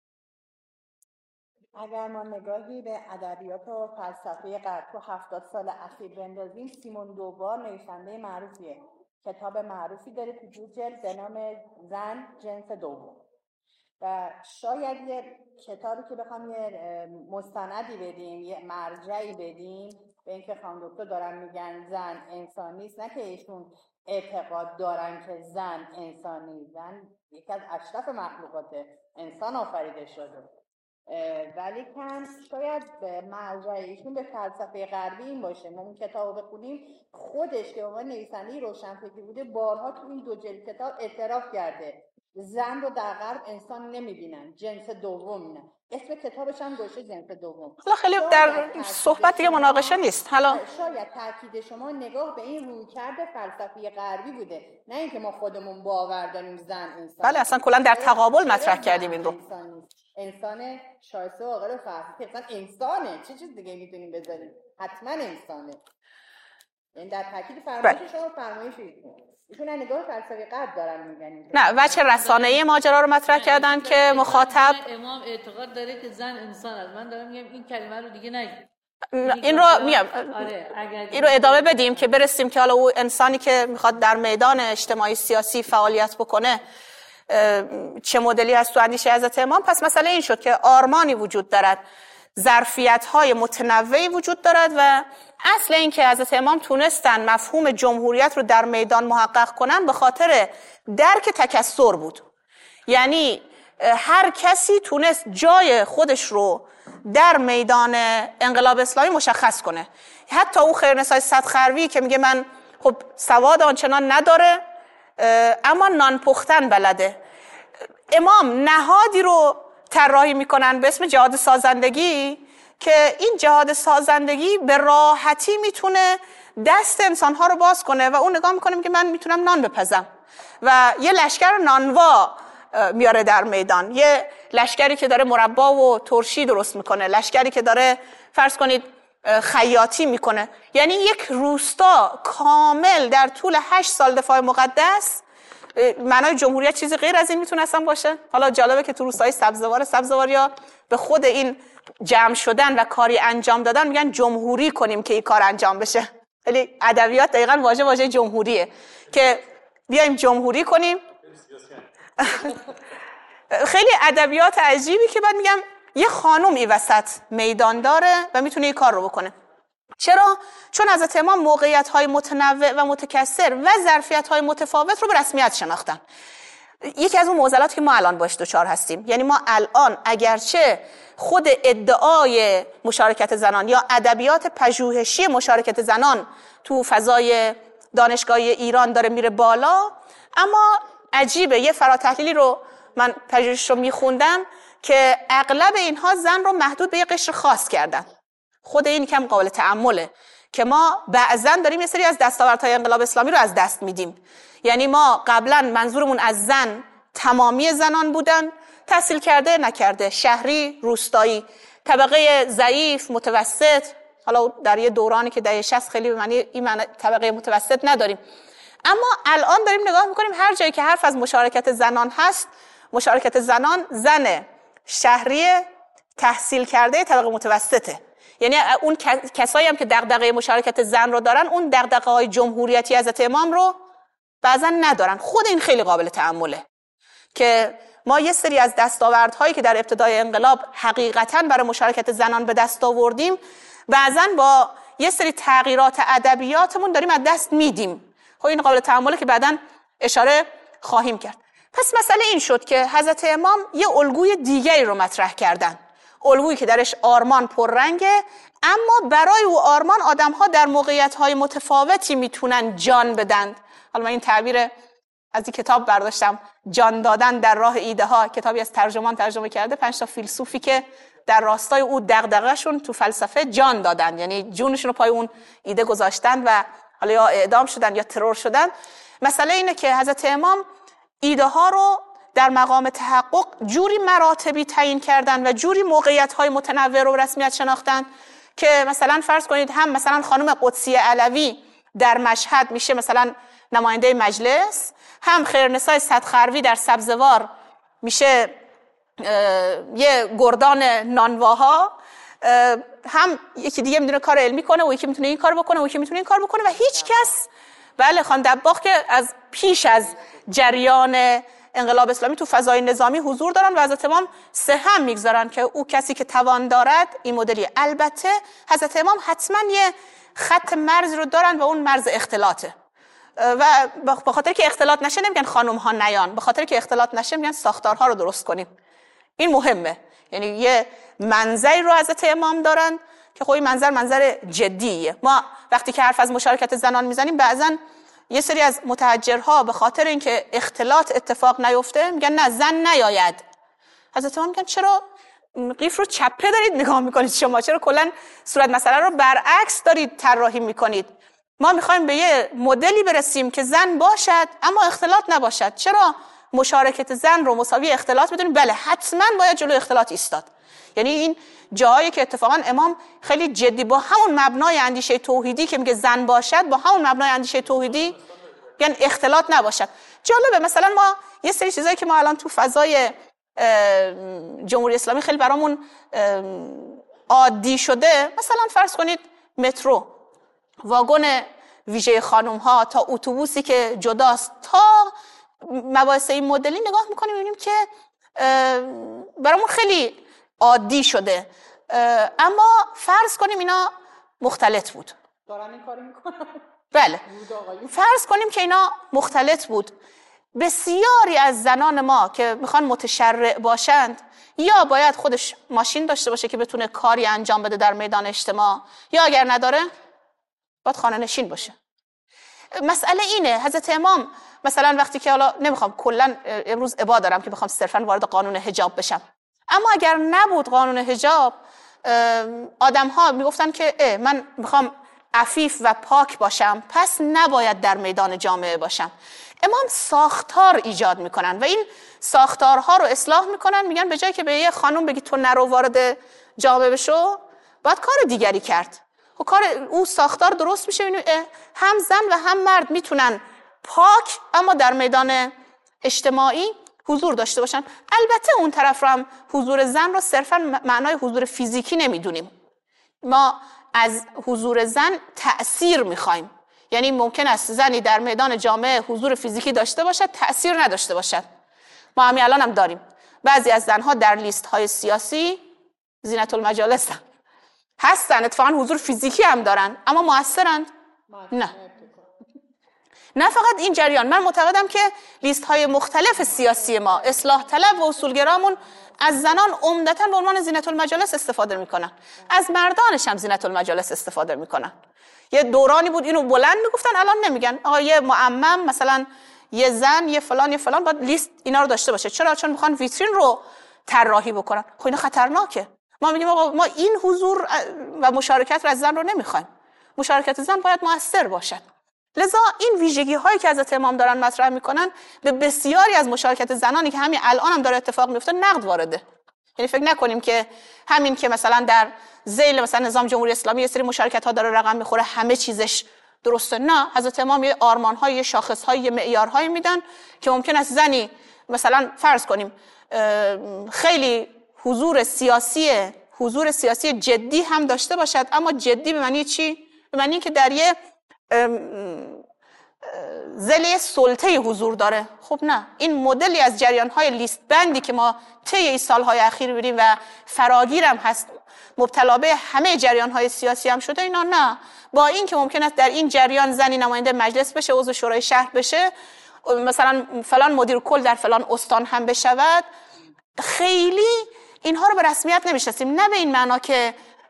اگر ما نگاهی به ادبیات و فلسفه غرب تو هفتاد سال اخیر بندازیم، سیمون دوبار نویسنده معروفیه، کتاب معروفی داره تو دو جلد به نام زن جنس دوم، و شاید یه کتابی که بخوام یه مستندی بدیم، یه مرجعی بدیم به اینکه خانم دکتر دارن میگن زن انسان نیست، نه که ایشون اعتقاد دارن که زن انسان نیست، زن یکی از اشرف مخلوقات انسان آفریده شده، ولی کن شاید مرجع ایشون به فلسفه غربی این باشه. ما اون کتاب بخونیم خودش که عنوان نویسنده روشنفکری بوده بارها تو این دو جلد کتاب اعتراف کرده زن رو در غرب انسان نمیبینن، جنس دوم میبینن. اسم کتابش هم گوشه جنس دوم. حالا خیلی در صحبت دیگه مناقشه نیست. حالا شاید تاکید شما نگاه به این رویکرد فلسفی غربی بوده، نه اینکه ما خودمون باور داریم زن انسان. بله اصلا کلا در تقابل مطرح کردیم این رو. انسان شایسته و عاقل و فرهیخته اصلا انسانه، چه چیز دیگه میتونیم بذاریم؟ حتما انسانه. یعنی در تاکید فرمایش شما فرمایشی ایشون نگاه فلسفی غرب دارن میگن. نه وجه رسانه‌ای ماجرا رو مطرح کردن که مخاطب امام اعتقاد داره که زن انسان است. من دارم میگم این کلمه رو دیگه نگید. این رو میگم این رو ادامه بدیم که برسیم که حالا او انسانی که میخواد در میدان اجتماعی سیاسی فعالیت بکنه چه مدلی هست تو اندیشه حضرت امام. پس مسئله این شد که آرمانی وجود دارد، ظرفیت‌های متنوعی وجود دارد و اصل این که حضرت امام تونستن مفهوم جمهوریت رو در میدان محقق کنن به خاطر درک تکثر بود. یعنی هر کسی تونست جای خودش رو در میدان انقلاب اسلامی مشخص کنه. حتی اون خیرنسای صدخروی که میگه من خب سواد آنچنان نداره اما نان پختن بلده، امام نهادی رو طراحی میکنن به اسم جهاد سازندگی که این جهاد سازندگی به راحتی میتونه دست انسانها رو باز کنه و اون نگاه میکنه که من میتونم نان بپزم و یه لشکر نانوا میاره در میدان، یه لشکری که داره مربا و ترشی درست میکنه، لشکری که داره فرض کنید خیاطی میکنه. یعنی یک روستا کامل در طول هشت سال دفاع مقدس. معنای جمهوریت چیزی غیر از این میتونه اصلا باشه؟ حالا جالبه که تو روستای سبزوار سبزواریا به خود این جمع شدن و کاری انجام دادن میگن جمهوری کنیم که این کار انجام بشه. ولی ادبیات دقیقاً واژه واژه جمهوریه که بیایم جمهوری کنیم. خیلی ادبیات عجیبی که بعد میگم یه خانم این وسط میدان داره و میتونه این کار رو بکنه. چرا؟ چون حضرت امام موقعیت‌های متنوع و متکثر و ظرفیت‌های متفاوت رو به رسمیت شناختن. یکی از اون معضلاتی که ما الان باش دچار هستیم، یعنی ما الان اگرچه خود ادعای مشارکت زنان یا ادبیات پژوهشی مشارکت زنان تو فضای دانشگاهی ایران داره میره بالا، اما عجیبه یه فراتحلیلی رو من پژوهش رو میخوندم که اغلب اینها زن رو محدود به یه قشر خاص کردن. خود این کم قابل تأمله که ما بعضن داریم یه سری از دستاوردهای انقلاب اسلامی رو از دست میدیم. یعنی ما قبلا منظورمون از زن تمامی زنان بودن، تحصیل کرده نکرده، شهری روستایی، طبقه ضعیف متوسط. حالا در یه دورانی که دهه شصت خیلی به معنی این معنی طبقه متوسط نداریم، اما الان داریم نگاه میکنیم هر جایی که حرف از مشارکت زنان هست، مشارکت زنان زن شهری تحصیل کرده طبقه متوسطه. یعنی اون کسایی هم که دغدغه مشارکت زن رو دارن اون دغدغه‌های جمهوریتی حضرت امام رو بعضا ندارن. خود این خیلی قابل تأمله که ما یه سری از دستاوردهایی که در ابتدای انقلاب حقیقتاً برای مشارکت زنان به دست آوردیم بعضا با یه سری تغییرات ادبیاتمون داریم از دست میدیم. خب این قابل تأمله که بعداً اشاره خواهیم کرد. پس مسئله این شد که حضرت امام یه الگوی دیگری رو مطرح کردن، الگویی که درش آرمان پررنگه، اما برای او آرمان آدم‌ها در موقعیت‌های متفاوتی میتونن جان بدن. حالا من این تعبیر از این کتاب برداشتم، جان دادن در راه ایده ها، کتابی از ترجمان ترجمه کرده، پنج تا فیلسوفی که در راستای او دغدغه‌شون تو فلسفه جان دادن، یعنی جونشون رو پای اون ایده گذاشتن و حالا یا اعدام شدن یا ترور شدن. مسئله اینه که حضرت امام ایده ها رو در مقام تحقق جوری مراتبی تعیین کردن و جوری موقعیت‌های متنوع رو رسمیت شناختن که مثلا فرض کنید هم مثلا خانم قدسی علوی در مشهد میشه مثلا نماینده مجلس، هم خیرنسای صدخروی در سبزوار میشه یه گردان نانواها، هم یکی دیگه میتونه کار علمی کنه و یکی میتونه این کار بکنه و یکی میتونه این کار بکنه و هیچ کس، بله خانم دباغ که از پیش از جریان انقلاب اسلامی تو فضای نظامی حضور دارن و حضرت امام سه هم میگذارن که او کسی که توان دارد این مدلی. البته حضرت امام حتما یه خط مرز رو دارن و اون مرز اختلاطه و به خاطر که اختلاط نشه نمیگن خانم ها نیان، به خاطر که اختلاط نشه میگن ساختارها رو درست کنیم. این مهمه، یعنی یه منظری رو حضرت امام دارن که خب این منظر منظر جدیه. ما وقتی که حرف از مشارکت زنان میزنیم بعضن یه سری از متحجرها به خاطر اینکه اختلاط اتفاق نیفته میگن نه زن نیاید. حضرت امام میگن چرا قیف رو چپه دارید نگاه میکنید شما؟ چرا کلا صورت مسئله رو برعکس دارید طراحی میکنید؟ ما میخوایم به یه مدلی برسیم که زن باشد اما اختلاط نباشد. چرا مشارکت زن رو مساوی اختلاط بدونیم؟ بله حتما باید جلو اختلاط ایستاد. یعنی این جایی که اتفاقا امام خیلی جدی با همون مبنای اندیشه توحیدی که میگه زن باشد، با همون مبنای اندیشه توحیدی یعنی اختلاط نباشد. جالبه مثلا ما یه سری چیزایی که ما الان تو فضای جمهوری اسلامی خیلی برامون عادی شده، مثلا فرض کنید مترو، واگن ویژه خانم ها تا اتوبوسی که جداست، تا مباحث این مدلی نگاه میکنیم میبینیم که برامون خیلی عادی شده. اما فرض کنیم اینا مختلط بود. دارن این کاری میکنن. بله. فرض کنیم که اینا مختلط بود. بسیاری از زنان ما که میخوان متشرع باشند یا باید خودش ماشین داشته باشه که بتونه کاری انجام بده در میدان اجتماع، یا اگر نداره باید خانه نشین باشه. مسئله اینه حضرت امام مثلا وقتی که حالا نمیخوام کلا امروز ابا دارم که بخوام صرفا وارد قانون حجاب بشم، اما اگر نبود قانون حجاب آدم ها میگفتن که من میخوام عفیف و پاک باشم پس نباید در میدان جامعه باشم. امام ساختار ایجاد میکنن و این ساختارها رو اصلاح میکنن. میگن به جایی که به یه خانم بگی تو نرو وارد جامعه بشو، باید کار دیگری کرد. و کار او ساختار درست میشه، هم زن و هم مرد میتونن پاک اما در میدان اجتماعی حضور داشته باشن. البته اون طرف رو هم حضور زن رو صرفا معنای حضور فیزیکی نمیدونیم. ما از حضور زن تأثیر میخوایم. یعنی ممکن است زنی در میدان جامعه حضور فیزیکی داشته باشد تأثیر نداشته باشد. ما همین الان هم داریم بعضی از زنها در لیست های سیاسی زینت المجالس هستن، اتفاقا حضور فیزیکی هم دارن اما مؤثرند؟ نه. نه فقط این جریان. من معتقدم که لیست های مختلف سیاسی ما، اصلاح طلب و اصولگرامون، از زنان عمدتاً به عنوان زینت المجالس استفاده میکنن، از مردانش هم زینت المجالس استفاده میکنن. یه دورانی بود اینو بلند میگفتن، الان نمیگن. آقا یه معمم مثلا یه زن یه فلان یه فلان باید لیست اینا رو داشته باشه. چرا؟ چون میخوان ویترین رو طراحی بکنن. خب اینا خطرناکه. ما میگیم آقا ما این حضور و مشارکت رو از زن رو نمیخوایم. مشارکت زن باید مؤثر باشد. لذا این ویژگی هایی که حضرت امام دارن مطرح میکنن به بسیاری از مشارکت زنانی که همین الان هم داره اتفاق میفته نقد وارده. یعنی فکر نکنیم که همین که مثلا در ذیل مثلا نظام جمهوری اسلامی یه سری مشارکت ها داره رقم میخوره همه چیزش درسته. نه، حضرت امام یه آرمان های، یه شاخص های، یه معیار های میدن که ممکن است زنی مثلا فرض کنیم خیلی حضور سیاسی حضور سیاسی جدی هم داشته باشد، اما جدی به معنی چی؟ به معنی که در یه ذیل سلطه حضور داره. خب نه، این مدلی از جریان‌های لیست بندی که ما طی این سال‌های اخیر می‌بینیم و فراگیرم هست، مبتلا به همه جریان‌های سیاسی هم شده، اینا نه. با این که ممکن است در این جریان زنی نماینده مجلس بشه، عضو شورای شهر بشه، مثلا فلان مدیر کل در فلان استان هم بشود، خیلی اینها رو به رسمیت نمی‌شناسیم. نه به این معنا که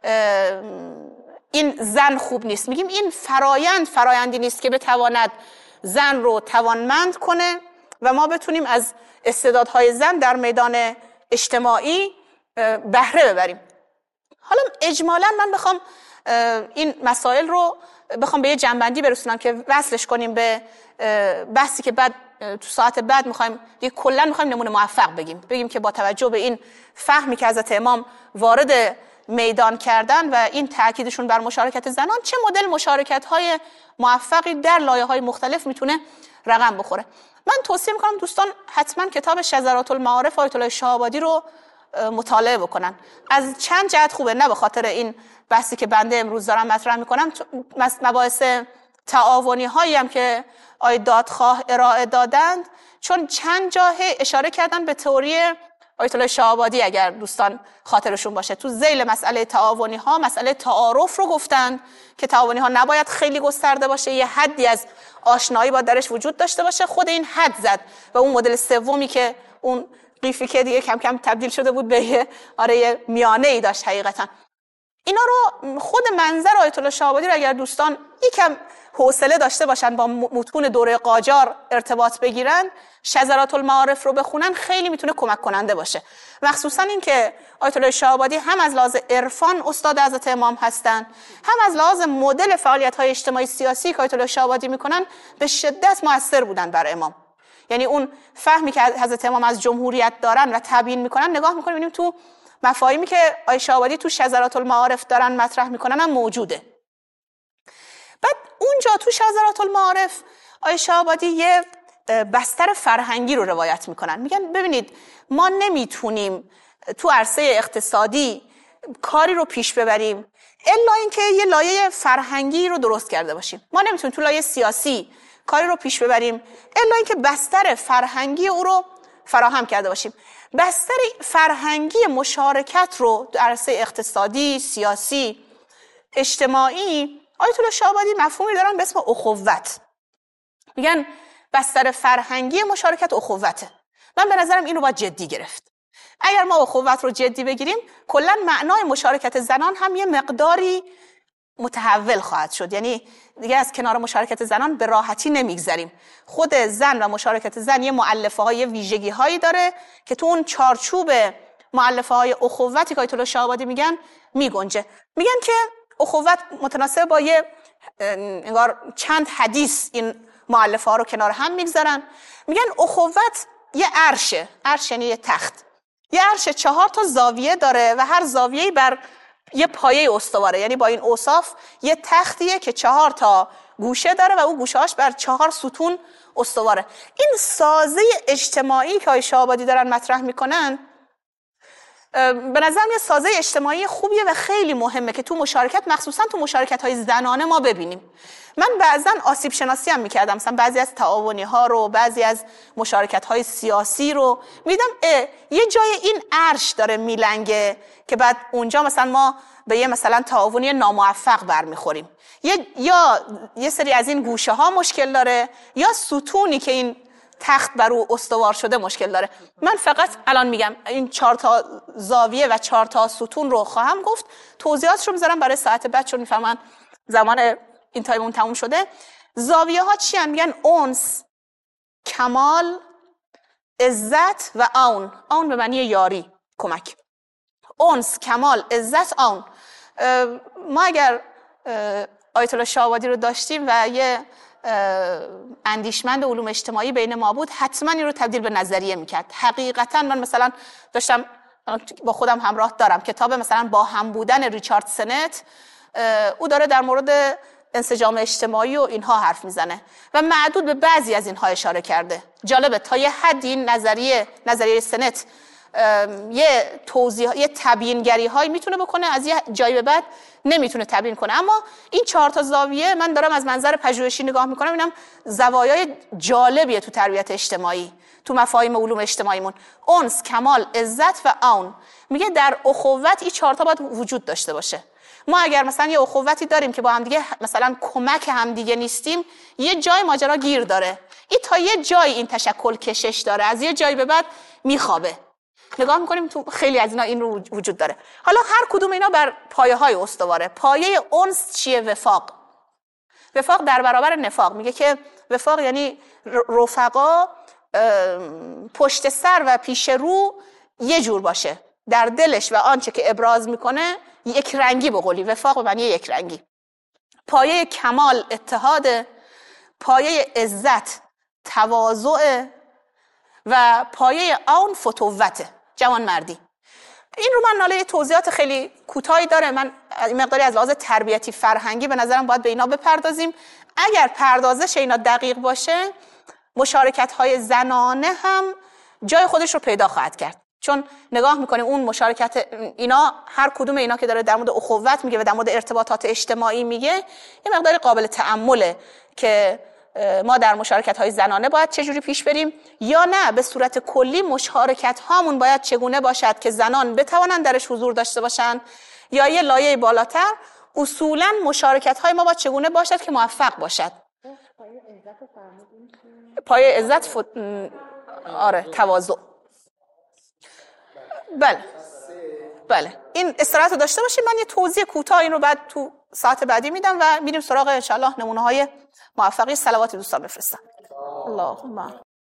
این زن خوب نیست، میگیم این فرایند فرایندی نیست که بتواند زن رو توانمند کنه و ما بتونیم از استعدادهای زن در میدان اجتماعی بهره ببریم. حالا اجمالا من بخوام این مسائل رو بخوام به یه جنبندی برسونم که وصلش کنیم به بحثی که بعد تو ساعت بعد میخوایم دیگه کلا میخوایم نمونه موفق بگیم بگیم که با توجه به این فهمی که حضرت امام وارد میدان کردن و این تاکیدشون بر مشارکت زنان، چه مدل مشارکت‌های موفقی در لایه‌های مختلف میتونه رقم بخوره. من توصیه میکنم دوستان حتما کتاب شذرات المعارف آیت الله شهابادی رو مطالعه بکنن. از چند جهت خوبه، نه به خاطر این بحثی که بنده امروز دارم مطرح میکنم، مباحث تعاونی هایی هم که آیت دادخواه ارائه دادند، چون چند جا اشاره کردن به تئوری آیت الله شهابادی اگر دوستان خاطرشون باشه. تو ذیل مسئله تعاونی ها مسئله تعارف رو گفتن که تعاونی ها نباید خیلی گسترده باشه، یه حدی از آشنایی با درش وجود داشته باشه. خود این حد زد و اون مدل سومی که اون قیفی که دیگه کم کم تبدیل شده بود به یه آره میانه ای داشت حقیقتا. اینا رو خود منظر آیت الله شهابادی رو اگر دوستان یکم حوصله داشته باشن با متون دوره قاجار ارتباط بگیرن، شذرات المعارف رو بخونن، خیلی میتونه کمک کننده باشه. مخصوصا این که آیت الله شهابادی هم از لحاظ عرفان استاد حضرت امام هستن، هم از لحاظ مدل فعالیت‌های اجتماعی سیاسی که آیت الله شهابادی میکنن به شدت مؤثر بودن بر امام. یعنی اون فهمی که حضرت امام از جمهوریت دارن و تبیین میکنن نگاه میکنیم ببینیم تو مفاهیمی که آیه شهابادی تو شذرات المعارف دارن مطرح میکنن هم موجوده. بعد اونجا تو شذرات المعارف آیه شهابادی یه بستر فرهنگی رو روایت میکنن. میگن ببینید ما نمیتونیم تو عرصه اقتصادی کاری رو پیش ببریم الا اینکه یه لایه فرهنگی رو درست کرده باشیم. ما نمیتونیم تو لایه سیاسی کاری رو پیش ببریم الا اینکه بستر فرهنگی او رو فراهم کرده باشیم. بستر فرهنگی مشارکت رو در عرصه اقتصادی، سیاسی، اجتماعی آیت الله شهابادی مفهومی دارن به اسم اخوت. میگن بستر فرهنگی مشارکت اخوته. من به نظرم اینو باید جدی گرفت. اگر ما اخوت رو جدی بگیریم کلا معنای مشارکت زنان هم یه مقداری متحول خواهد شد. یعنی دیگه از کنار مشارکت زنان به راحتی نمیگذریم. خود زن و مشارکت زن یه مؤلفه های ویژگی هایی داره که تو اون چارچوب مؤلفه های اخوتی که آیت الله شهابادی میگن میگنجه. میگن که اخوت متناسب با یه انگار چند حدیث این مؤلفه ها رو کنار هم میگذارن. میگن اخوت یه عرشه، عرش یعنی یه تخت، یه عرش چهار تا زاویه داره و هر زاویه‌ای بر یه پایه استواره. یعنی با این اوصاف یه تختیه که چهار تا گوشه داره و اون گوشه‌هاش بر چهار ستون استواره. این سازه اجتماعی که آیه شهابادی دارن مطرح میکنن به نظرم یه سازه اجتماعی خوبیه و خیلی مهمه که تو مشارکت، مخصوصا تو مشارکت‌های زنانه ما ببینیم. من بعضا آسیب شناسی هم میکردم، مثلا بعضی از تعاونی ها رو، بعضی از مشارکت‌های سیاسی رو میدم یه جای این عرش داره میلنگه که بعد اونجا مثلا ما به یه مثلا تعاونی ناموفق برمیخوریم، یا یا یه سری از این گوشه ها مشکل داره، یا ستونی که این تخت بر او استوار شده مشکل داره. من فقط الان میگم این چهار تا زاویه و چهار تا ستون رو خواهم گفت، توضیحاتش رو میذارم برای ساعت بعد چون میفهمن زمان این تایمون تموم شده. زاویه ها چی هن؟ میگن انس، کمال، عزت و آون. آون به معنی یاری، کمک. انس، کمال، عزت، آون. ما اگر آیت الله شهابادی رو داشتیم و یه اندیشمند علوم اجتماعی بین ما بود، حتما این رو تبدیل به نظریه میکرد. حقیقتا من مثلا داشتم با خودم همراه دارم کتاب مثلا با هم بودن ریچارد سنت، او داره در مورد انسجام اجتماعی و اینها حرف میزنه و معدود به بعضی از اینها اشاره کرده. جالبه تا یه حدی این نظریه نظریه سنت یه توضیح، یه تبیینگری هایی میتونه بکنه، از یه جایی به بعد نمیتونه تبیین کنه. اما این چهار تا زاویه من دارم از منظر پژوهشی نگاه میکنم، اینم زوایای جالبیه تو تربیت اجتماعی، تو مفاهیم علوم اجتماعیمون. انس، کمال، عزت و آون. میگه در اخوت این چهار تا باید وجود داشته باشه. ما اگر مثلا یه اخوتی داریم که با هم دیگه مثلا کمک هم دیگه نیستیم، یه جای ماجرا گیر داره. این تا یه جای این تشکل کشش داره، از یه جای به بعد میخوابه. نگاه میکنیم تو خیلی از اینا این رو وجود داره. حالا هر کدوم اینا بر پایه های استواره. پایه انس چیه؟ وفاق. وفاق در برابر نفاق. میگه که وفاق یعنی رفقا پشت سر و پیش رو یه جور باشه، در دلش و آنچه که ابراز میکنه یک رنگی، به قولی وفاق به معنی یک رنگی. پایه کمال اتحاد، پایه عزت تواضع و پایه آن فتوته، جوان مردی. این رو من ناله توضیحات خیلی کوتاهی داره. من مقداری از لحاظ تربیتی فرهنگی به نظرم باید به اینا بپردازیم. اگر پردازش اینا دقیق باشه، مشارکت‌های زنانه هم جای خودش رو پیدا خواهد کرد. چون نگاه میکنیم اون مشارکت اینا، هر کدوم اینا که داره در مورد اخوت میگه و در مورد ارتباطات اجتماعی میگه، یه مقداری قابل تأمله که ما در مشارکت های زنانه باید چجوری پیش بریم، یا نه به صورت کلی مشارکت هامون باید چگونه باشد که زنان بتوانن درش حضور داشته باشن، یا یه لایه بالاتر اصولا مشارکت های ما باید چگونه باشد که موفق باشد. پایه عزت فت... آره تواضع. بله بله این استراحت رو داشته باشیم. من یه توضیح کوتاه این رو بعد تو ساعت بعدی میدم و میریم سراغ ان شاء الله نمونه های موفقی. صلوات دوستان بفرستم. اللهم